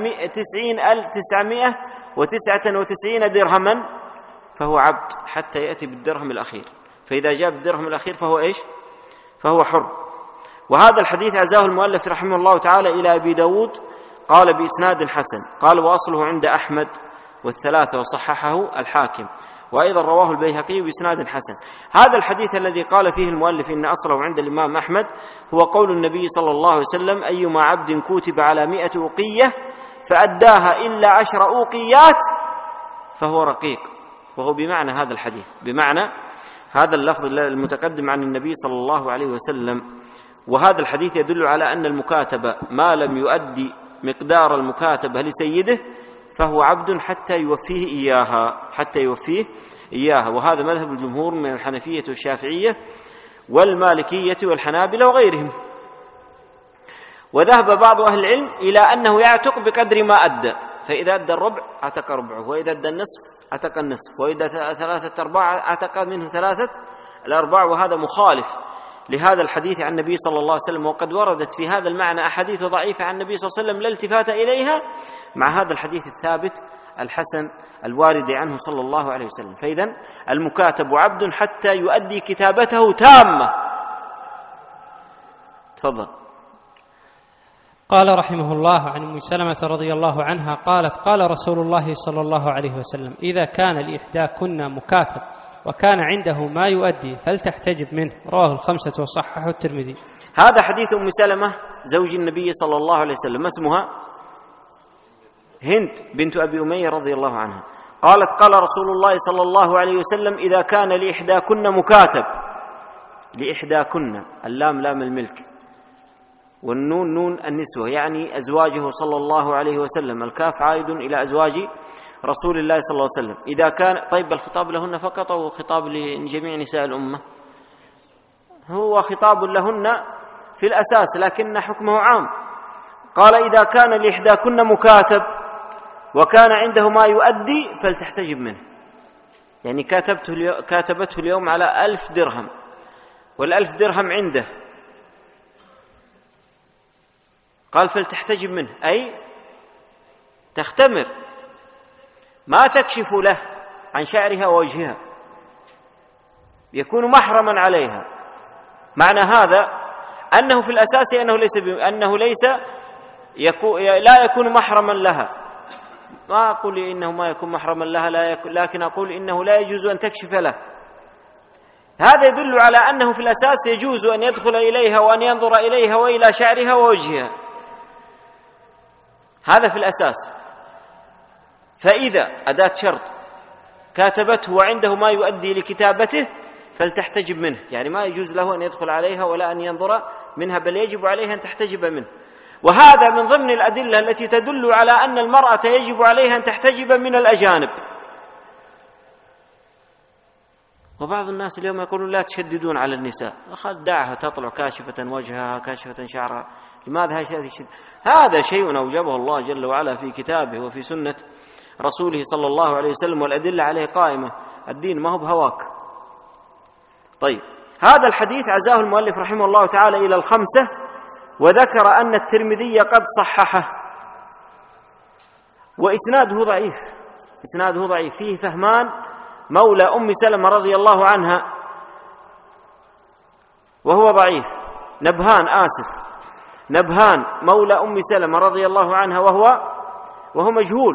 999 درهما، فهو عبد حتى يأتي بالدرهم الأخير، فإذا جاء بالدرهم الأخير فهو إيش؟ فهو حر. وهذا الحديث عزاه المؤلف رحمه الله تعالى إلى أبي داود، قال بإسناد حسن، قال وأصله عند أحمد والثلاثة وصححه الحاكم، وأيضا رواه البيهقي بإسناد حسن. هذا الحديث الذي قال فيه المؤلف إن أصله عند الإمام أحمد هو قول النبي صلى الله عليه وسلم: أيما عبد كتب على 100 أوقية فأداها إلا 10 أوقيات فهو رقيق. وهو بمعنى هذا الحديث، بمعنى هذا اللفظ المتقدم عن النبي صلى الله عليه وسلم. وهذا الحديث يدل على أن المكاتبة ما لم يؤدي مقدار المكاتبة لسيده فهو عبد حتى يوفيه إياها. وهذا مذهب الجمهور من الحنفية والشافعية والمالكية والحنابلة وغيرهم. وذهب بعض أهل العلم إلى أنه يعتق بقدر ما أدى، فإذا أدى الربع عتق ربعه، وإذا أدى النصف عتق النصف، وإذا 3/4 عتق منه 3/4. وهذا مخالف لهذا الحديث عن النبي صلى الله عليه وسلم. وقد وردت في هذا المعنى أحاديث ضعيفة عن النبي صلى الله عليه وسلم لا التفات إليها مع هذا الحديث الثابت الحسن الوارد عنه صلى الله عليه وسلم. فإذن المكاتب عبد حتى يؤدي كتابته تامة. تفضل. قال رحمه الله عن أم سلمة رضي الله عنها قالت: قال رسول الله صلى الله عليه وسلم: إذا كان لإحداكن مكاتب وكان عنده ما يؤدي فلتحتجب منه. رواه الخمسة وصححه الترمذي. هذا حديث أم سلمة زوج النبي صلى الله عليه وسلم، ما اسمها؟ هند بنت أبي أمية رضي الله عنها. قالت: قال رسول الله صلى الله عليه وسلم: إذا كان لإحداكن مكاتب. لإحداكن، اللام لام الملك، والنون نون النسوة، يعني أزواجه صلى الله عليه وسلم. الكاف عائد إلى أزواج رسول الله صلى الله عليه وسلم. إذا كان، طيب الخطاب لهن فقط أو خطاب لجميع نساء الأمة؟ هو خطاب لهن في الأساس لكن حكمه عام. قال: إذا كان لإحداكن مكاتب وكان عنده ما يؤدي فلتحتجب منه. يعني كاتبته اليوم على 1000 درهم، وال1000 درهم عنده، قال فلتحتجب منه، أي تختمر، ما تكشف له عن شعرها ووجهها، يكون محرما عليها. معنى هذا أنه في الأساس لا يكون محرما لها. ما أقول إنه ما يكون محرما لها، لكن أقول إنه لا يجوز أن تكشف له. هذا يدل على أنه في الأساس يجوز أن يدخل إليها وأن ينظر إليها وإلى شعرها ووجهها، هذا في الأساس. فإذا أداة شرط كاتبته وعنده ما يؤدي لكتابته فلتحتجب منه، يعني ما يجوز له أن يدخل عليها ولا أن ينظر منها، بل يجب عليها أن تحتجب منه. وهذا من ضمن الأدلة التي تدل على أن المرأة يجب عليها أن تحتجب من الأجانب. وبعض الناس اليوم يقولون لا تشددون على النساء، دعها تطلع كاشفة وجهها كاشفة شعرها، لماذا هذا شيء أوجبه الله جل وعلا في كتابه وفي سنة رسوله صلى الله عليه وسلم، والأدلة عليه قائمة. الدين ما هو بهواك. طيب، هذا الحديث عزاه المؤلف رحمه الله تعالى إلى الخمسة، وذكر أن الترمذي قد صححه، وإسناده ضعيف، فيه فهمان مولى أم سلمة رضي الله عنها وهو ضعيف، نبهان مولى أم سلمة رضي الله عنها وهو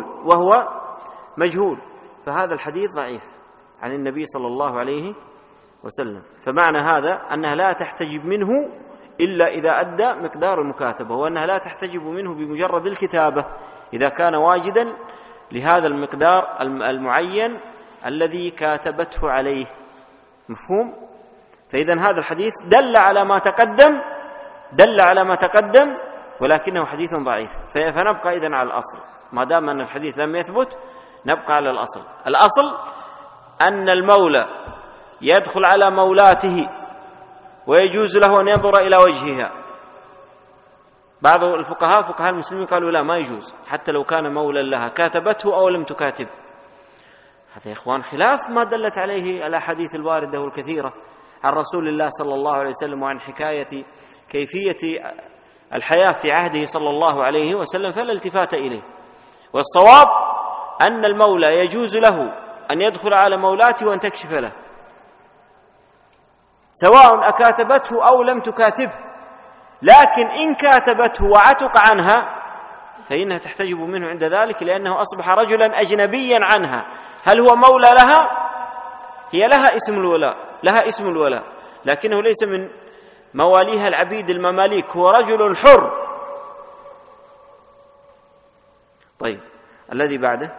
مجهول، فهذا الحديث ضعيف عن النبي صلى الله عليه وسلم. فمعنى هذا أنها لا تحتجب منه إلا إذا أدى مقدار المكاتبة، وأنها لا تحتجب منه بمجرد الكتابة إذا كان واجدا لهذا المقدار المعين الذي كاتبته عليه. مفهوم؟ فإذا هذا الحديث دل على ما تقدم دل على ما تقدم ولكنه حديث ضعيف، فنبقى إذن على الأصل. ما دام أن الحديث لم يثبت نبقى على الأصل. الأصل أن المولى يدخل على مولاته ويجوز له أن ينظر إلى وجهها. بعض الفقهاء فقهاء المسلمين قالوا لا، ما يجوز حتى لو كان مولى لها كاتبته أو لم تكاتب. هذا يا إخوان خلاف ما دلت عليه الأحاديث الواردة والكثيرة عن رسول الله صلى الله عليه وسلم وعن حكاية كيفية الحياة في عهده صلى الله عليه وسلم، فلا التفات إليه. والصواب أن المولى يجوز له أن يدخل على مولاته وأن تكشف له، سواء أكاتبته أو لم تكاتبه. لكن إن كاتبته وعتق عنها فإنها تحتجب منه عند ذلك، لأنه أصبح رجلا أجنبيا عنها. هل هو مولى لها؟ هي لها اسم الولاء، لها اسم الولاء، لكنه ليس من مواليها العبيد المماليك، هو رجل حر. طيب الذي بعده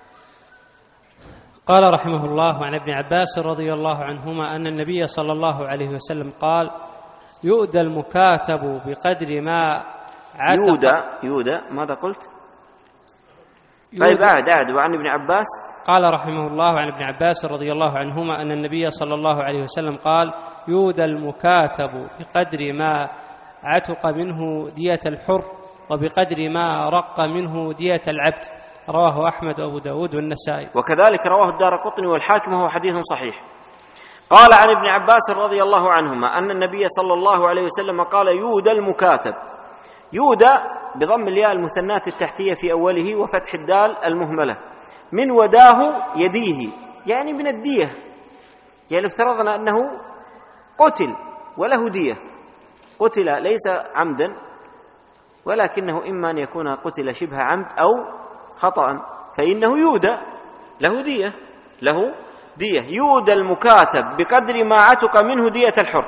قال رحمه الله: وعن ابن عباس رضي الله عنهما أن النبي صلى الله عليه وسلم قال: يؤدى المكاتب بقدر ما عتق. يؤدى ماذا قلت؟ طيب أعد. وعن ابن عباس قال رحمه الله: عن ابن عباس رضي الله عنهما أن النبي صلى الله عليه وسلم قال: يؤدى المكاتب بقدر ما عتق منه دية الحر وبقدر ما رق منه دية العبد. رواه أحمد وأبو داود والنسائي. وكذلك رواه الدارقطني والحاكم، وهو حديث صحيح. قال عن ابن عباس رضي الله عنهما أن النبي صلى الله عليه وسلم قال: يودى المكاتب. يودى بضم الياء المثناة التحتية في أوله وفتح الدال المهملة، من وداه يديه، يعني من الدية. يعني افترضنا أنه قتل وله دية، قتل ليس عمدا ولكنه إما أن يكون قتل شبه عمد أو خطأ، فإنه يودى له دية، له دية. يودى المكاتب بقدر ما عتق منه دية الحر،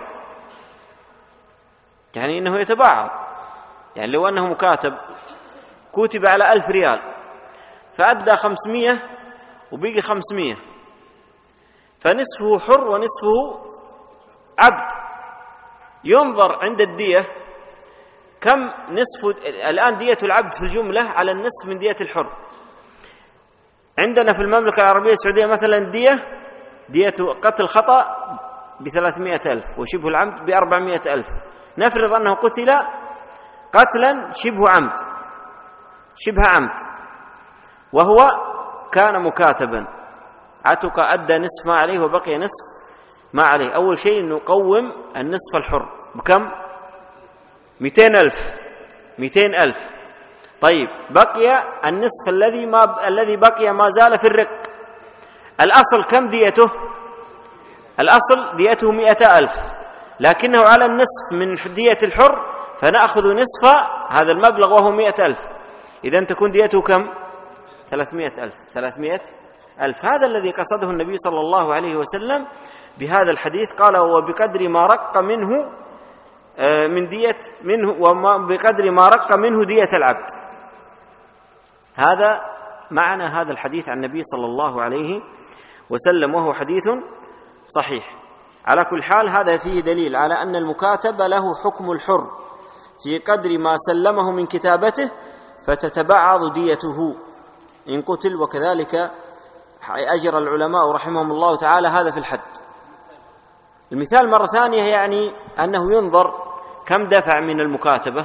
يعني إنه يتباعد. يعني لو أنه مكاتب كتب على 1000 ريال فأدى 500 وبقي 500، فنصفه حر ونصفه عبد. ينظر عند الدية كم نصف. الآن دية العبد في الجملة على النصف من دية الحر. عندنا في المملكة العربية السعودية مثلا دية قتل خطأ ب300,000 وشبه العمد ب400,000. نفرض أنه قتل قتلا شبه عمد وهو كان مكاتبا، عتق أدى نصف ما عليه وبقي نصف ما عليه. أول شيء نقوم النصف الحر بكم؟ 200,000. طيب بقي النصف الذي بقي ما زال في الرق. الأصل كم ديته؟ الأصل ديته 100,000، لكنه على النصف من دية الحر، فنأخذ نصف هذا المبلغ وهو 100,000. إذن تكون ديته كم؟ 300,000. هذا الذي قصده النبي صلى الله عليه وسلم بهذا الحديث. قال: وبقدر ما رق منه من دية منه، وبقدر ما رق منه دية العبد. هذا معنى هذا الحديث عن النبي صلى الله عليه وسلم، وهو حديث صحيح. على كل حال هذا فيه دليل على أن المكاتب له حكم الحر في قدر ما سلمه من كتابته، فتتبعض ديته إن قتل. وكذلك أجر العلماء رحمهم الله تعالى هذا في الحد. المثال مرة ثانية يعني أنه ينظر كم دفع من المكاتبة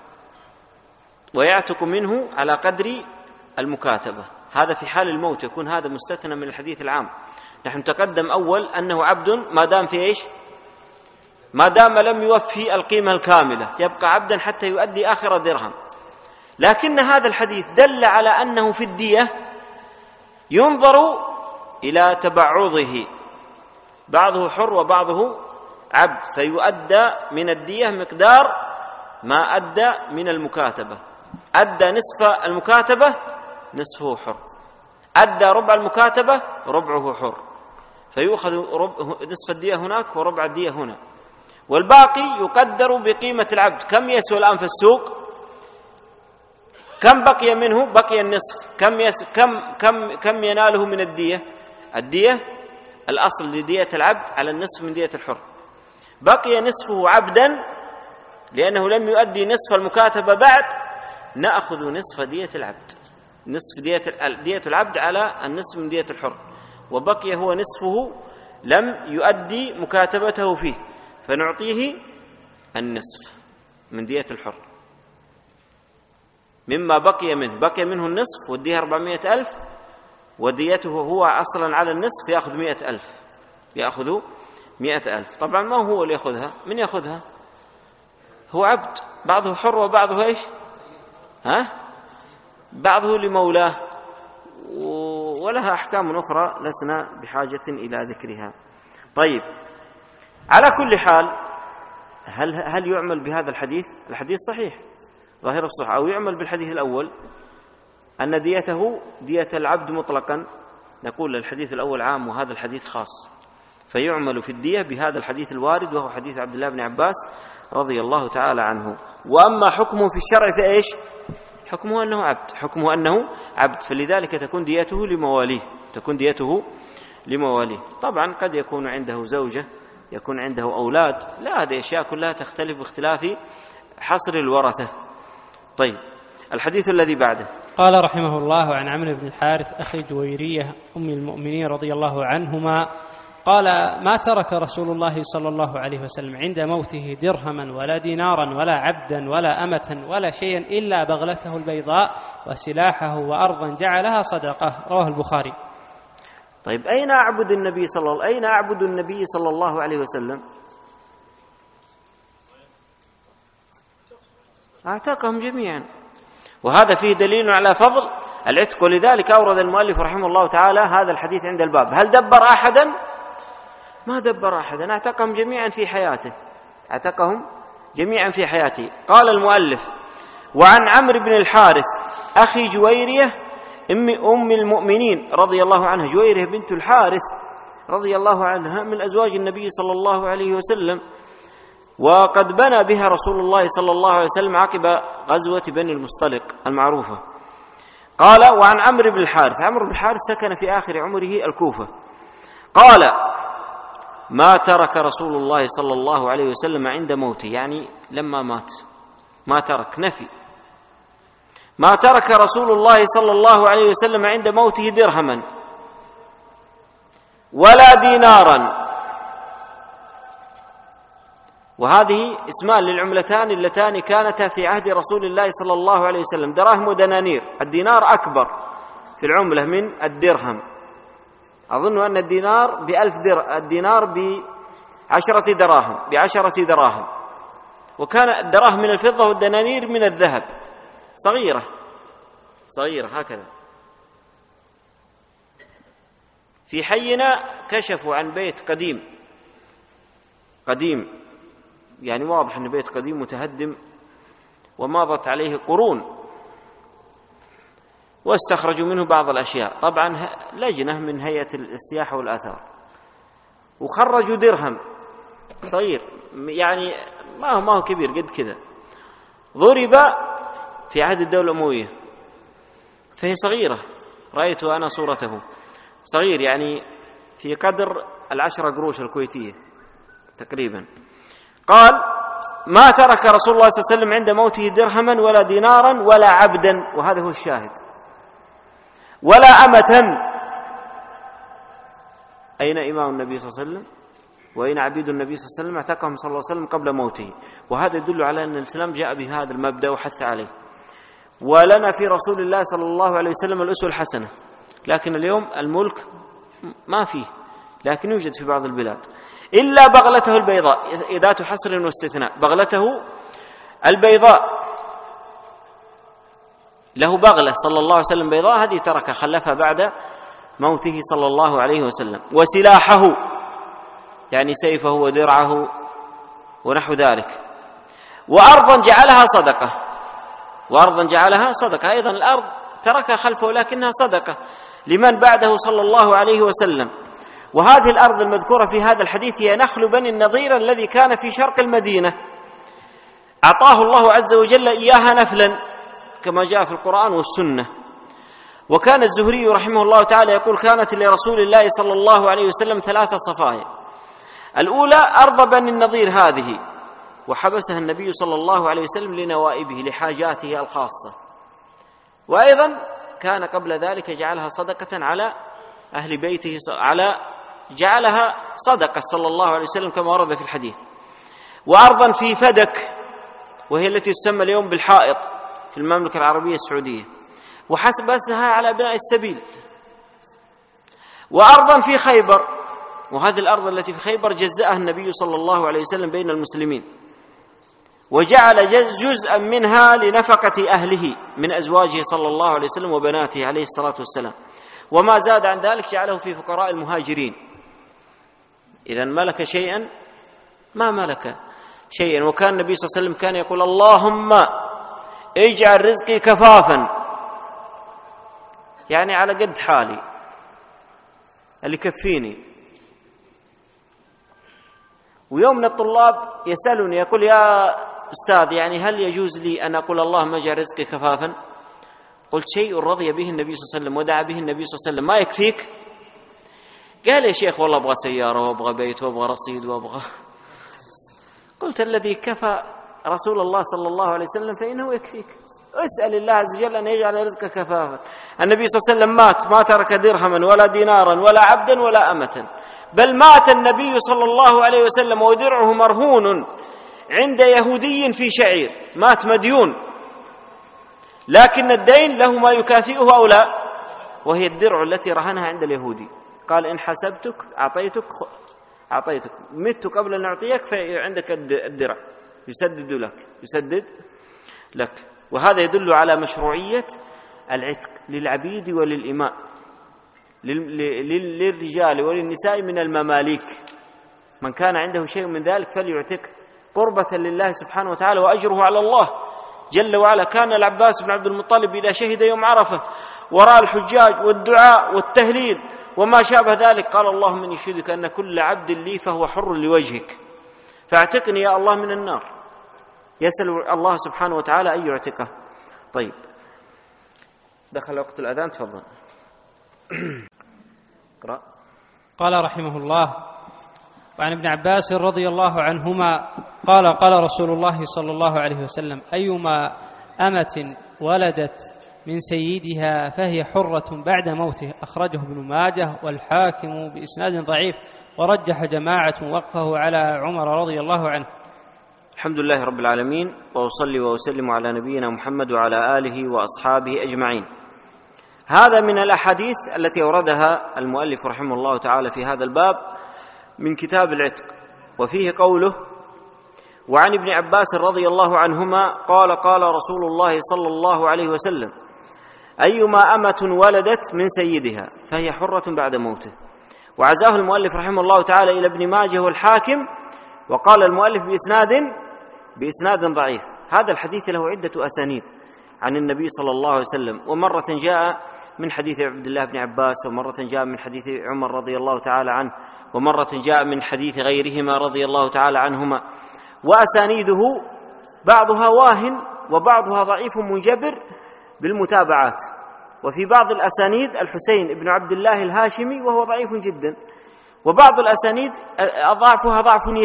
ويعتق منه على قدر المكاتبة. هذا في حال الموت، يكون هذا مستثنى من الحديث العام. نحن تقدم أول أنه عبد ما دام في إيش؟ ما دام لم يوفي القيمة الكاملة يبقى عبدا حتى يؤدي آخر درهم. لكن هذا الحديث دل على أنه في الدية ينظر إلى تبعضه، بعضه حر وبعضه عبد، فيؤدى من الدية مقدار ما أدى من المكاتبة. أدى نصف المكاتبة نصفه حر، أدى ربع المكاتبة ربعه حر، فيؤخذ نصف الدية هناك وربع الدية هنا، والباقي يقدر بقيمة العبد. كم يسوى الآن في السوق؟ كم بقي منه؟ بقي النصف. كم يناله من الدية؟ الدية الأصل لدية العبد على النصف من دية الحر، بقي نصفه عبدا لأنه لم يؤدي نصف المكاتبة بعد، نأخذ نصف دية العبد، نصف دية العبد على النصف من دية الحر، وبقي هو نصفه لم يؤدي مكاتبته فيه، فنعطيه النصف من دية الحر مما بقي منه النصف، وديه 400,000، وديته هو أصلا على النصف يأخذ 100,000. طبعا ما هو اللي يأخذها، من يأخذها؟ هو عبد، بعضه حر وبعضه إيش؟ بعضه لمولاه، ولها أحكام أخرى لسنا بحاجة إلى ذكرها. طيب، على كل حال، هل يعمل بهذا الحديث؟ الحديث صحيح ظاهر الصحة، أو يعمل بالحديث الأول أن ديته دية العبد مطلقا؟ نقول الحديث الأول عام وهذا الحديث خاص، فيعمل في الدية بهذا الحديث الوارد، وهو حديث عبد الله بن عباس رضي الله تعالى عنه. وأما حكمه في الشرع فإيش؟ حكمه أنه عبد، فلذلك تكون ديته لمواليه. طبعا قد يكون عنده زوجة، يكون عنده أولاد، لا، هذه أشياء كلها تختلف باختلاف حصر الورثة. طيب، الحديث الذي بعده. قال رحمه الله: عن عمرو بن الحارث أخي جويرية أم المؤمنين رضي الله عنهما قال: ما ترك رسول الله صلى الله عليه وسلم عند موته درهما ولا دينارا ولا عبدا ولا أمة ولا شيئا إلا بغلته البيضاء وسلاحه وأرضا جعلها صدقة. رواه البخاري. طيب، أين أعبد النبي صلى الله عليه وسلم؟ أعتقهم جميعا، وهذا فيه دليل على فضل العتق، ولذلك أورد المؤلف رحمه الله تعالى هذا الحديث عند الباب. هل دبر أحدا؟ ما دبر أحدا، أعتقهم جميعا في حياته. قال المؤلف: وعن عمرو بن الحارث أخي جويرية أم المؤمنين رضي الله عنها. جويرية بنت الحارث رضي الله عنها من أزواج النبي صلى الله عليه وسلم، وقد بنى بها رسول الله صلى الله عليه وسلم عقب غزوة بني المصطلق المعروفة. قال: وعن عمرو بن الحارث. عمرو بن الحارث سكن في آخر عمره الكوفة. قال: ما ترك رسول الله صلى الله عليه وسلم عند موته، يعني لما مات، ما ترك، نفي. ما ترك رسول الله صلى الله عليه وسلم عند موته درهما ولا دينارا، وهذه اسمان للعملتان اللتان كانتا في عهد رسول الله صلى الله عليه وسلم، دراهم ودنانير. الدينار أكبر في العملة من الدرهم، أظن أن الدينار الدينار ب10 دراهم، وكان الدراهم من الفضة والدنانير من الذهب، صغيرة هكذا. في حينا كشفوا عن بيت قديم، يعني واضح أن بيت قديم متهدم وماضت عليه قرون، واستخرجوا منه بعض الأشياء، طبعا لجنة من هيئة السياحة والآثار، وخرجوا درهم صغير، يعني ما هو كبير، قد كذا، ضرب في عهد الدولة الأموية، فهي صغيرة، رأيت أنا صورته، صغير يعني في قدر 10 قروش الكويتية تقريبا. قال: ما ترك رسول الله صلى الله عليه وسلم عند موته درهما ولا دينارا ولا عبدا، وهذا هو الشاهد، ولا أمة. أين إمام النبي صلى الله عليه وسلم؟ وأين عبيد النبي صلى الله عليه وسلم؟ اعتقهم صلى الله عليه وسلم قبل موته، وهذا يدل على أن الإسلام جاء بهذا المبدأ وحث عليه. ولنا في رسول الله صلى الله عليه وسلم الأسوة الحسنة، لكن اليوم الملك ما فيه، لكن يوجد في بعض البلاد، إلا بغلته البيضاء، إذات حصر واستثناء. بغلته البيضاء، له بغلة صلى الله عليه وسلم بيضاء، هذه تركها، خلفها بعد موته صلى الله عليه وسلم. وسلاحه، يعني سيفه ودرعه ونحو ذلك. وأرضا جعلها صدقة، أيضا الأرض تركها خلفه لكنها صدقة لمن بعده صلى الله عليه وسلم. وهذه الأرض المذكورة في هذا الحديث هي نخل بني النضير الذي كان في شرق المدينة، أعطاه الله عز وجل إياها نفلا كما جاء في القرآن والسنة. وكان الزهري رحمه الله تعالى يقول: كانت لرسول الله صلى الله عليه وسلم 3 صفايا. الأولى أرض بني النضير هذه، وحبسها النبي صلى الله عليه وسلم لنوائبه لحاجاته الخاصة. وأيضا كان قبل ذلك جعلها صدقة على أهل بيته، جعلها صدقة صلى الله عليه وسلم كما ورد في الحديث. وأرضا في فدك، وهي التي تسمى اليوم بالحائط في المملكة العربية السعودية، وحبسها على أبناء السبيل. وأرضا في خيبر، وهذه الأرض التي في خيبر جزأها النبي صلى الله عليه وسلم بين المسلمين، وجعل جزءا منها لنفقة أهله من أزواجه صلى الله عليه وسلم وبناته عليه الصلاة والسلام، وما زاد عن ذلك جعله في فقراء المهاجرين. إذن ملك شيئا ما ملك شيئا. وكان النبي صلى الله عليه وسلم كان يقول: اللهم اجعل رزقي كفافا، يعني على قد حالي اللي يكفيني. ويوم من الطلاب يسألني يقول: يا أستاذ، يعني هل يجوز لي أن أقول اللهم اجعل رزقي كفافا؟ قلت: شيء رضي به النبي صلى الله عليه وسلم ودعا به النبي صلى الله عليه وسلم ما يكفيك؟ قال: يا شيخ والله أبغى سيارة وأبغى بيت وأبغى رصيد وأبغى. قلت: الذي كفى رسول الله صلى الله عليه وسلم فإنه يكفيك. اسأل الله عز وجل أن يجعل رزقك كفافا. النبي صلى الله عليه وسلم مات ما ترك درهما ولا دينارا ولا عبدا ولا أمة، بل مات النبي صلى الله عليه وسلم ودرعه مرهون عند يهودي في شعير، مات مديون، لكن الدين له ما يكافئه أو لا، وهي الدرع التي رهنها عند اليهودي. قال: إن حسبتك أعطيتك، مت قبل أن نعطيك فعندك الدرع يسدد لك. وهذا يدل على مشروعية العتق للعبيد وللإماء، للرجال وللنساء من المماليك. من كان عنده شيء من ذلك فليعتق قربة لله سبحانه وتعالى، وأجره على الله جل وعلا. كان العباس بن عبد المطلب إذا شهد يوم عرفة وراء الحجاج والدعاء والتهليل وما شابه ذلك قال: اللهم إني أشهدك أن كل عبد لي فهو حر لوجهك، فاعتقني يا الله من النار. يسأل الله سبحانه وتعالى أن يعتقه. طيب، دخل وقت الأذان، تفضل. اقرأ. قال رحمه الله: وعن ابن عباس رضي الله عنهما قال: قال رسول الله صلى الله عليه وسلم: أيما أمة ولدت من سيدها فهي حرة بعد موته. أخرجه ابن ماجه والحاكم بإسناد ضعيف، ورجح جماعة وقفه على عمر رضي الله عنه. الحمد لله رب العالمين، وأصلي وأسلم على نبينا محمد وعلى آله وأصحابه أجمعين. هذا من الأحاديث التي أوردها المؤلف رحمه الله تعالى في هذا الباب من كتاب العتق، وفيه قوله: وعن ابن عباس رضي الله عنهما قال: قال رسول الله صلى الله عليه وسلم: أيما أمة ولدت من سيدها فهي حرة بعد موته. وعزاه المؤلف رحمه الله تعالى إلى ابن ماجه والحاكم، وقال المؤلف بإسناد ضعيف. هذا الحديث له عدة أسانيد عن النبي صلى الله عليه وسلم، ومرة جاء من حديث عبد الله بن عباس، ومرة جاء من حديث عمر رضي الله تعالى عنه، ومرة جاء من حديث غيرهما رضي الله تعالى عنهما. وأسانيده بعضها واهن وبعضها ضعيف منجبر بالمتابعات. وفي بعض الأسانيد الحسين بن عبد الله الهاشمي وهو ضعيف جدا، وبعض الأسانيد ضعفها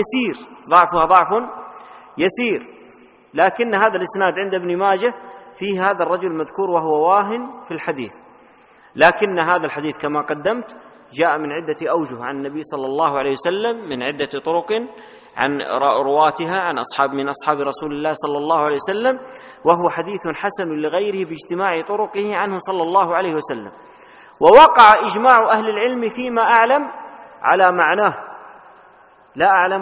ضعف يسير، لكن هذا الإسناد عند ابن ماجه فيه هذا الرجل المذكور وهو واهن في الحديث. لكن هذا الحديث كما قدمت جاء من عدة أوجه عن النبي صلى الله عليه وسلم، من عدة طرق عن رواتها عن من أصحاب رسول الله صلى الله عليه وسلم، وهو حديث حسن لغيره باجتماع طرقه عنه صلى الله عليه وسلم. ووقع إجماع أهل العلم فيما أعلم على معناه. لا أعلم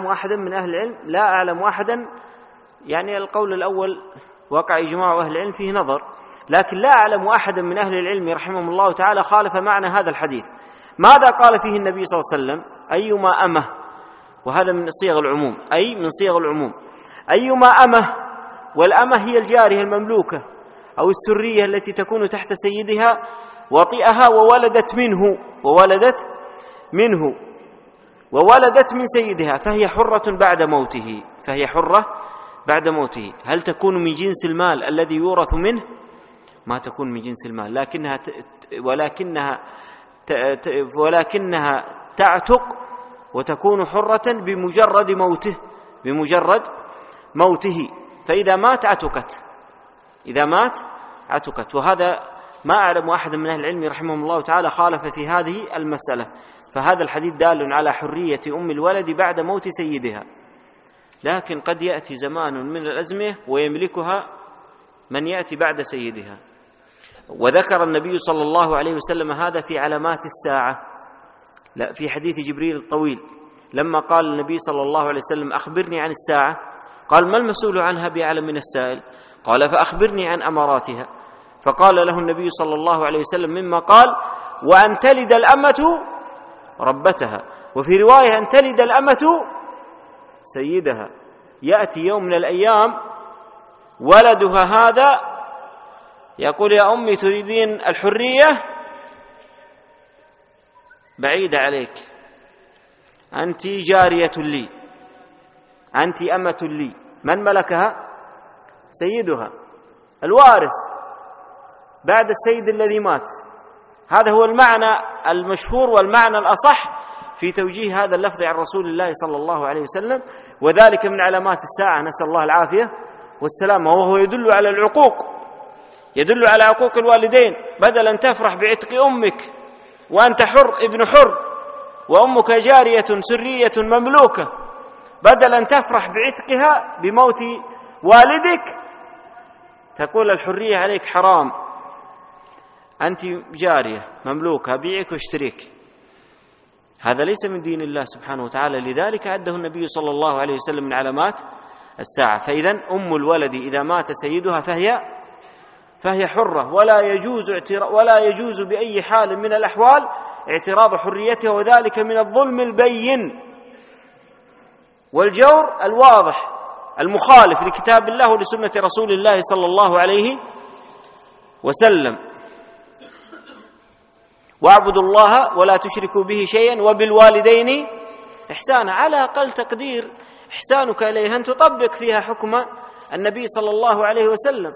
أحدا يعني القول الأول وقع إجماع أهل العلم فيه نظر، لكن لا أعلم أحدا من أهل العلم رحمهم الله تعالى خالف معنى هذا الحديث. ماذا قال فيه النبي صلى الله عليه وسلم؟ أيما أمة، وهذا من صيغ العموم، أي من صيغ العموم. أيما أمة، والأمة هي الجارية المملوكة أو السرية التي تكون تحت سيدها وطئها وولدت من سيدها فهي حرة بعد موته. هل تكون من جنس المال الذي يورث منه؟ ما تكون من جنس المال، ولكنها تعتق وتكون حرة بمجرد موته، فإذا مات عتقت، إذا مات عتقت. وهذا ما أعلم أحد من أهل العلم رحمهم الله تعالى خالف في هذه المسألة. فهذا الحديث دال على حرية أم الولد بعد موت سيدها، لكن قد يأتي زمان من الأزمة ويملكها من يأتي بعد سيدها. وذكر النبي صلى الله عليه وسلم هذا في علامات الساعة، لا في حديث جبريل الطويل لما قال النبي صلى الله عليه وسلم أخبرني عن الساعة، قال ما المسؤول عنها بأعلم من السائل؟ قال فأخبرني عن أماراتها. فقال له النبي صلى الله عليه وسلم مما قال وأن تلد الأمة ربتها، وفي رواية أن تلد الأمة سيدها. يأتي يوم من الأيام ولدها هذا يقول يا أمي تريدين الحرية؟ بعيدة عليك، أنت جارية لي، أنت أمة لي. من ملكها؟ سيدها الوارث بعد السيد الذي مات. هذا هو المعنى المشهور والمعنى الأصح في توجيه هذا اللفظ عن رسول الله صلى الله عليه وسلم، وذلك من علامات الساعة، نسأل الله العافية والسلامة. وهو يدل على العقوق، يدل على عقوق الوالدين. بدل أن تفرح بعتق أمك وأنت حر ابن حر وأمك جارية سرية مملوكة، بدل أن تفرح بعتقها بموت والدك تقول الحرية عليك حرام، أنت جارية مملوكة، بيعك واشتريك. هذا ليس من دين الله سبحانه وتعالى، لذلك عده النبي صلى الله عليه وسلم من علامات الساعة. فإذن أم الولد إذا مات سيدها فهي حرة، ولا يجوز بأي حال من الأحوال اعتراض حريتها، وذلك من الظلم البين والجور الواضح المخالف لكتاب الله ولسنة رسول الله صلى الله عليه وسلم. واعبدوا الله ولا تشركوا به شيئا وبالوالدين إحسانا. على أقل تقدير إحسانك إليها أن تطبق فيها حكم النبي صلى الله عليه وسلم.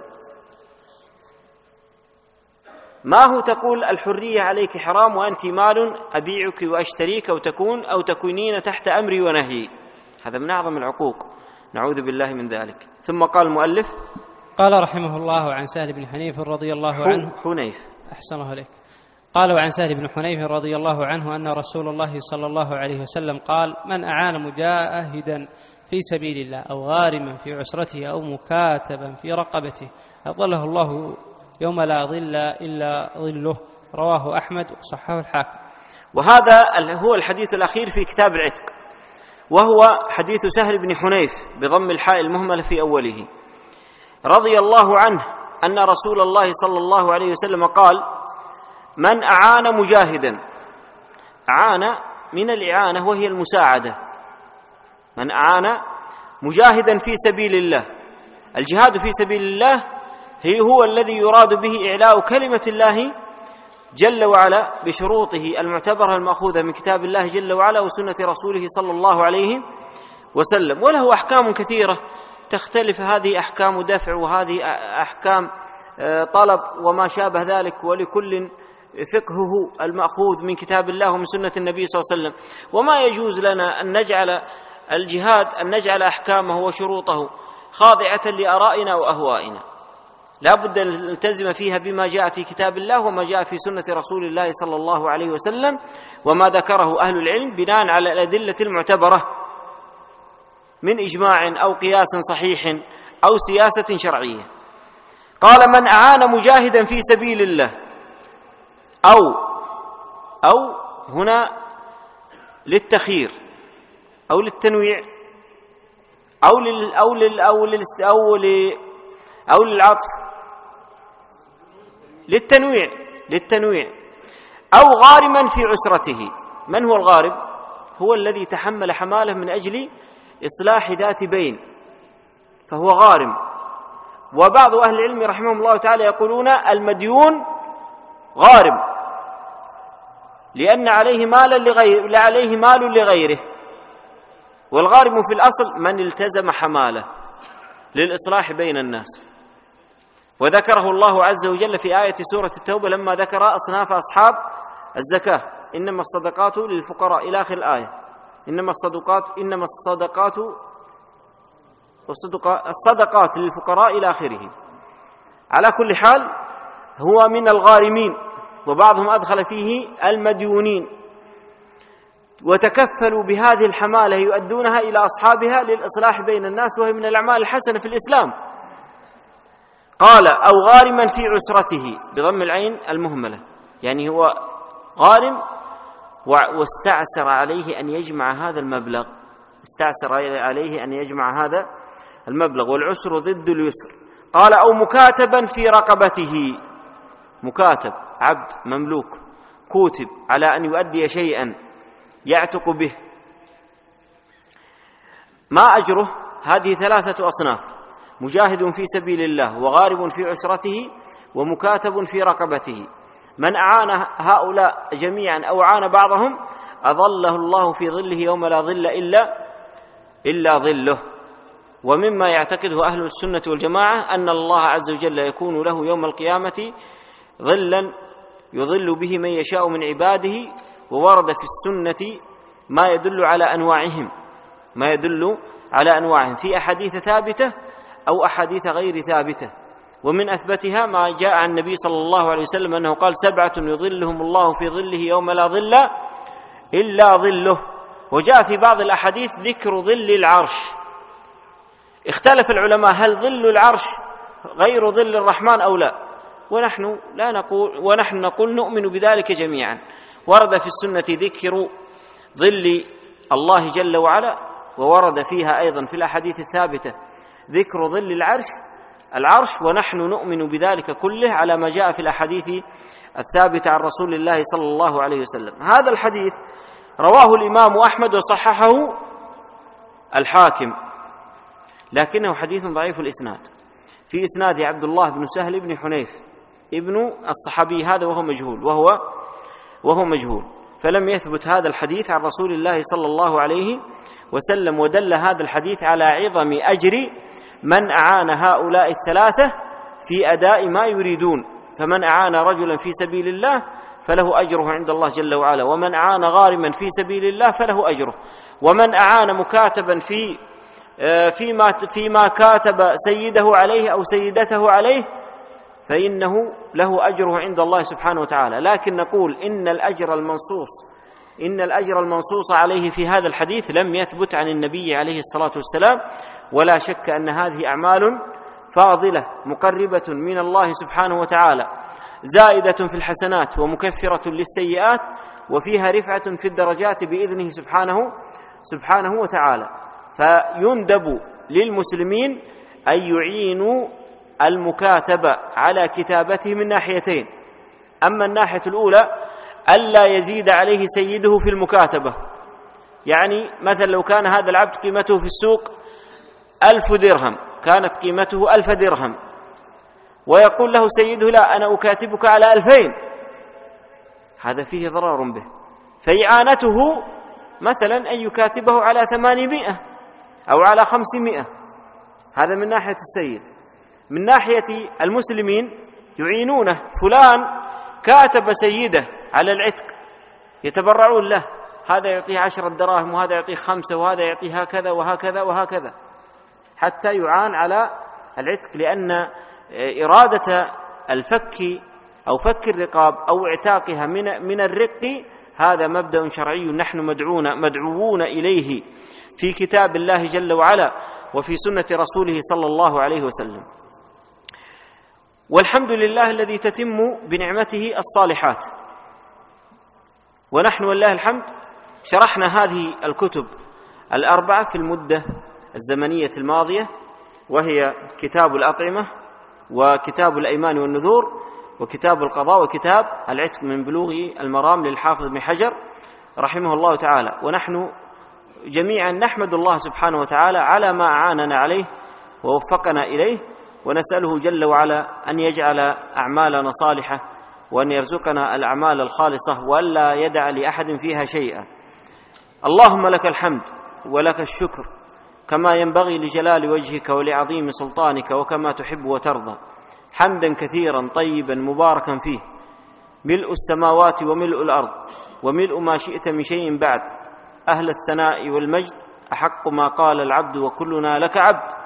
ما هو تقول الحرية عليك حرام وأنت مال أبيعك وأشتريك أو تكونين تحت أمري ونهيي. هذا من أعظم العقوق، نعوذ بالله من ذلك. ثم قال المؤلف قال رحمه الله عن سهل بن حنيف رضي الله عنه أحسنه عليك. قال وعن سهل بن حنيف رضي الله عنه أن رسول الله صلى الله عليه وسلم قال من أعان مجاهدا في سبيل الله أو غارما في عسرته أو مكاتبا في رقبته أظله الله يوم لا ظل إلا ظله. رواه أحمد وصححه الحاكم. وهذا هو الحديث الأخير في كتاب العتق، وهو حديث سهل بن حنيف بضم الحاء المهملة في أوله رضي الله عنه أن رسول الله صلى الله عليه وسلم قال من أعان مجاهدا. أعان من الإعانة وهي المساعدة. من أعان مجاهدا في سبيل الله. الجهاد في سبيل الله هو الذي يراد به إعلاء كلمة الله جل وعلا بشروطه المعتبرة المأخوذة من كتاب الله جل وعلا وسنة رسوله صلى الله عليه وسلم. وله أحكام كثيرة تختلف، هذه أحكام دفع وهذه أحكام طلب وما شابه ذلك، ولكل فقهه المأخوذ من كتاب الله ومن سنة النبي صلى الله عليه وسلم. وما يجوز لنا أن نجعل الجهاد أن نجعل أحكامه وشروطه خاضعة لآرائنا وأهوائنا، لا بد أن نلتزم فيها بما جاء في كتاب الله وما جاء في سنة رسول الله صلى الله عليه وسلم وما ذكره أهل العلم بناء على الأدلة المعتبرة من إجماع أو قياس صحيح أو سياسة شرعية. قال من أعان مجاهدا في سبيل الله أو هنا للتخيير أو للتنويع أو للعطف للتنويع أو غارما في عسرته. من هو الغارم؟ هو الذي تحمل حماله من أجل إصلاح ذات بين، فهو غارم. وبعض أهل العلم رحمهم الله تعالى يقولون المديون غارم لأن عليه مال لغيره، والغارم في الأصل من التزم حماله للإصلاح بين الناس. وذكره الله عز وجل في آية سورة التوبة لما ذكر أصناف أصحاب الزكاة، إنما الصدقات للفقراء إلى آخر الآية. إنما الصدقات والصدقات للفقراء إلى آخره. على كل حال هو من الغارمين، وبعضهم أدخل فيه المديونين، وتكفلوا بهذه الحمالة يؤدونها إلى أصحابها للإصلاح بين الناس، وهي من الأعمال الحسنة في الإسلام. قال أو غارما في عسرته بضم العين المهملة، يعني هو غارم واستعسر عليه أن يجمع هذا المبلغ، استعسر عليه أن يجمع هذا المبلغ، والعسر ضد اليسر. قال أو مكاتبا في رقبته، مكاتب عبد مملوك كوتب على أن يؤدي شيئا يعتق به، ما أجره؟ هذه 3 أصناف: مجاهد في سبيل الله، وغارب في عسرته، ومكاتب في رقبته. من أعان هؤلاء جميعا أو أعان بعضهم أظله الله في ظله يوم لا ظل إلا ظله. ومما يعتقده أهل السنة والجماعة أن الله عز وجل يكون له يوم القيامة ظلا يظل به من يشاء من عباده، وورد في السنة ما يدل على أنواعهم في أحاديث ثابتة أو أحاديث غير ثابتة. ومن أثبتها ما جاء عن النبي صلى الله عليه وسلم أنه قال 7 يظلهم الله في ظله يوم لا ظل إلا ظله. وجاء في بعض الأحاديث ذكر ظل العرش. اختلف العلماء هل ظل العرش غير ظل الرحمن أو لا، ونحن نقول نؤمن بذلك جميعا. ورد في السنة ذكر ظل الله جل وعلا، وورد فيها أيضا في الأحاديث الثابتة ذكر ظل العرش، ونحن نؤمن بذلك كله على ما جاء في الأحاديث الثابتة عن رسول الله صلى الله عليه وسلم. هذا الحديث رواه الإمام أحمد وصححه الحاكم، لكنه حديث ضعيف الإسناد. في إسناد عبد الله بن سهل بن حنيف ابن الصحابي هذا وهو مجهول، فلم يثبت هذا الحديث عن رسول الله صلى الله عليه وسلم. ودل هذا الحديث على عظم أجر من أعان هؤلاء 3 في أداء ما يريدون. فمن أعان رجلا في سبيل الله فله أجره عند الله جل وعلا، ومن أعان غارما في سبيل الله فله أجره، ومن أعان مكاتبا فيما كاتب سيده عليه أو سيدته عليه فإنه له أجره عند الله سبحانه وتعالى. لكن نقول إن الأجر المنصوص عليه في هذا الحديث لم يثبت عن النبي عليه الصلاة والسلام، ولا شك أن هذه أعمال فاضلة مقربة من الله سبحانه وتعالى، زائدة في الحسنات ومكفرة للسيئات، وفيها رفعة في الدرجات بإذنه سبحانه وتعالى. فيندب للمسلمين أن يعينوا المكاتبة على كتابته من ناحيتين: أما الناحية الأولى ألا يزيد عليه سيده في المكاتبة، يعني مثلا لو كان هذا العبد قيمته في السوق 1000 درهم، كانت قيمته 1000 درهم، ويقول له سيده لا أنا أكاتبك على 2000، هذا فيه ضرر به. فإعانته مثلا أن يكاتبه على 800 أو على 500، هذا من ناحية السيد. من ناحية المسلمين يعينونه: فلان كاتب سيده على العتق، يتبرعون له، هذا يعطيه 10 دراهم، وهذا يعطيه 5، وهذا يعطيه هكذا وهكذا وهكذا، حتى يعان على العتق. لأن إرادة الفك أو فك الرقاب أو اعتاقها من الرق هذا مبدأ شرعي نحن مدعوون إليه في كتاب الله جل وعلا وفي سنة رسوله صلى الله عليه وسلم. والحمد لله الذي تتم بنعمته الصالحات. ونحن والله الحمد شرحنا هذه الكتب 4 في المدة الزمنية الماضية، وهي كتاب الأطعمة، وكتاب الأيمان والنذور، وكتاب القضاء، وكتاب العتق من بلوغ المرام للحافظ بن حجر رحمه الله تعالى. ونحن جميعا نحمد الله سبحانه وتعالى على ما أعاننا عليه ووفقنا إليه، ونسأله جل وعلا أن يجعل أعمالنا صالحة، وأن يرزقنا الأعمال الخالصة، وألا يدع لأحد فيها شيئا. اللهم لك الحمد ولك الشكر كما ينبغي لجلال وجهك ولعظيم سلطانك، وكما تحب وترضى، حمدا كثيرا طيبا مباركا فيه، ملء السماوات وملء الأرض وملء ما شئت من شيء بعد، أهل الثناء والمجد، أحق ما قال العبد وكلنا لك عبد،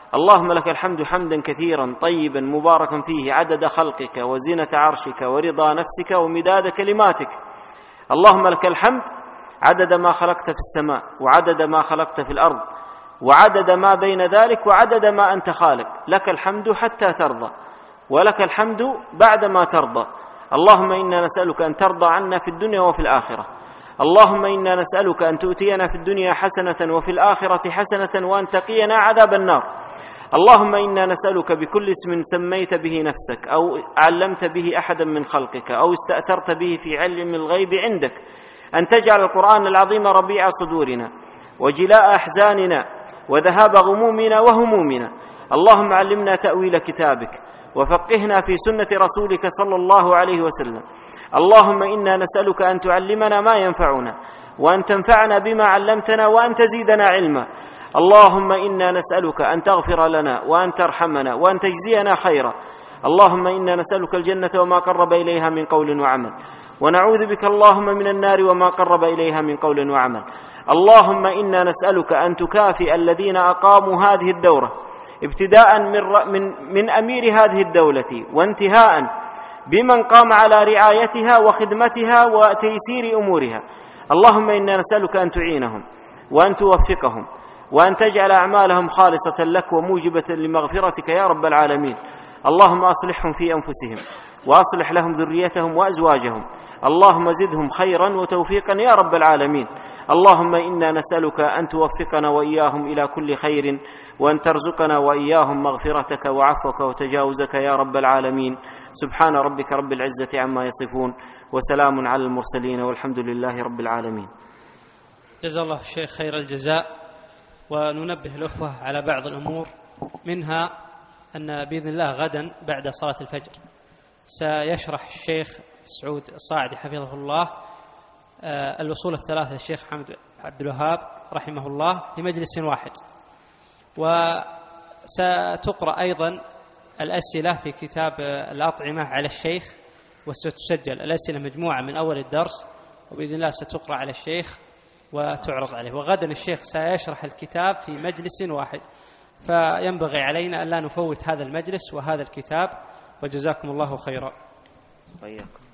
اللهم لك الحمد حمدا كثيرا طيبا مباركا فيه عدد خلقك وزنة عرشك ورضا نفسك ومداد كلماتك. اللهم لك الحمد عدد ما خلقت في السماء وعدد ما خلقت في الأرض وعدد ما بين ذلك وعدد ما أنت خالق. لك الحمد حتى ترضى ولك الحمد بعدما ترضى. اللهم إنا نسألك أن ترضى عنا في الدنيا وفي الآخرة. اللهم إنا نسألك أن تؤتينا في الدنيا حسنة وفي الآخرة حسنة وأن تقينا عذاب النار. اللهم إنا نسألك بكل اسم سميت به نفسك أو علمت به أحدا من خلقك أو استأثرت به في علم الغيب عندك أن تجعل القرآن العظيم ربيع صدورنا وجلاء أحزاننا وذهاب غمومنا وهمومنا. اللهم علمنا تأويل كتابك وفقهنا في سنة رسولك صلى الله عليه وسلم. اللهم إنا نسألك أن تعلمنا ما ينفعنا وأن تنفعنا بما علمتنا وأن تزيدنا علما. اللهم إنا نسألك أن تغفر لنا وأن ترحمنا وأن تجزينا خيرا. اللهم إنا نسألك الجنة وما قرب إليها من قول وعمل ونعوذ بك اللهم من النار وما قرب إليها من قول وعمل. اللهم إنا نسألك أن تكافئ الذين أقاموا هذه الدورة ابتداء من أمير هذه الدولة وانتهاء بمن قام على رعايتها وخدمتها وتيسير أمورها. اللهم إنا نسألك أن تعينهم وأن توفقهم وأن تجعل أعمالهم خالصة لك وموجبة لمغفرتك يا رب العالمين. اللهم أصلحهم في أنفسهم وأصلح لهم ذريتهم وأزواجهم. اللهم زدهم خيرا وتوفيقا يا رب العالمين. اللهم إنا نسألك أن توفقنا وإياهم إلى كل خير وأن ترزقنا وإياهم مغفرتك وعفوك وتجاوزك يا رب العالمين. سبحان ربك رب العزة عما يصفون وسلام على المرسلين والحمد لله رب العالمين. جزا الله الشيخ خير الجزاء. وننبه الأخوة على بعض الأمور، منها أن بإذن الله غدا بعد صلاة الفجر سيشرح الشيخ سعود الصاعدي حفظه الله الأصول الثلاثة للشيخ محمد عبد الوهاب رحمه الله في مجلس واحد، وستقرأ أيضا الأسئلة في كتاب الأطعمة على الشيخ، وستسجل الأسئلة مجموعة من أول الدرس، وبإذن الله ستقرأ على الشيخ وتعرض عليه. وغدا الشيخ سيشرح الكتاب في مجلس واحد، فينبغي علينا أن لا نفوت هذا المجلس وهذا الكتاب، وجزاكم الله خيرا.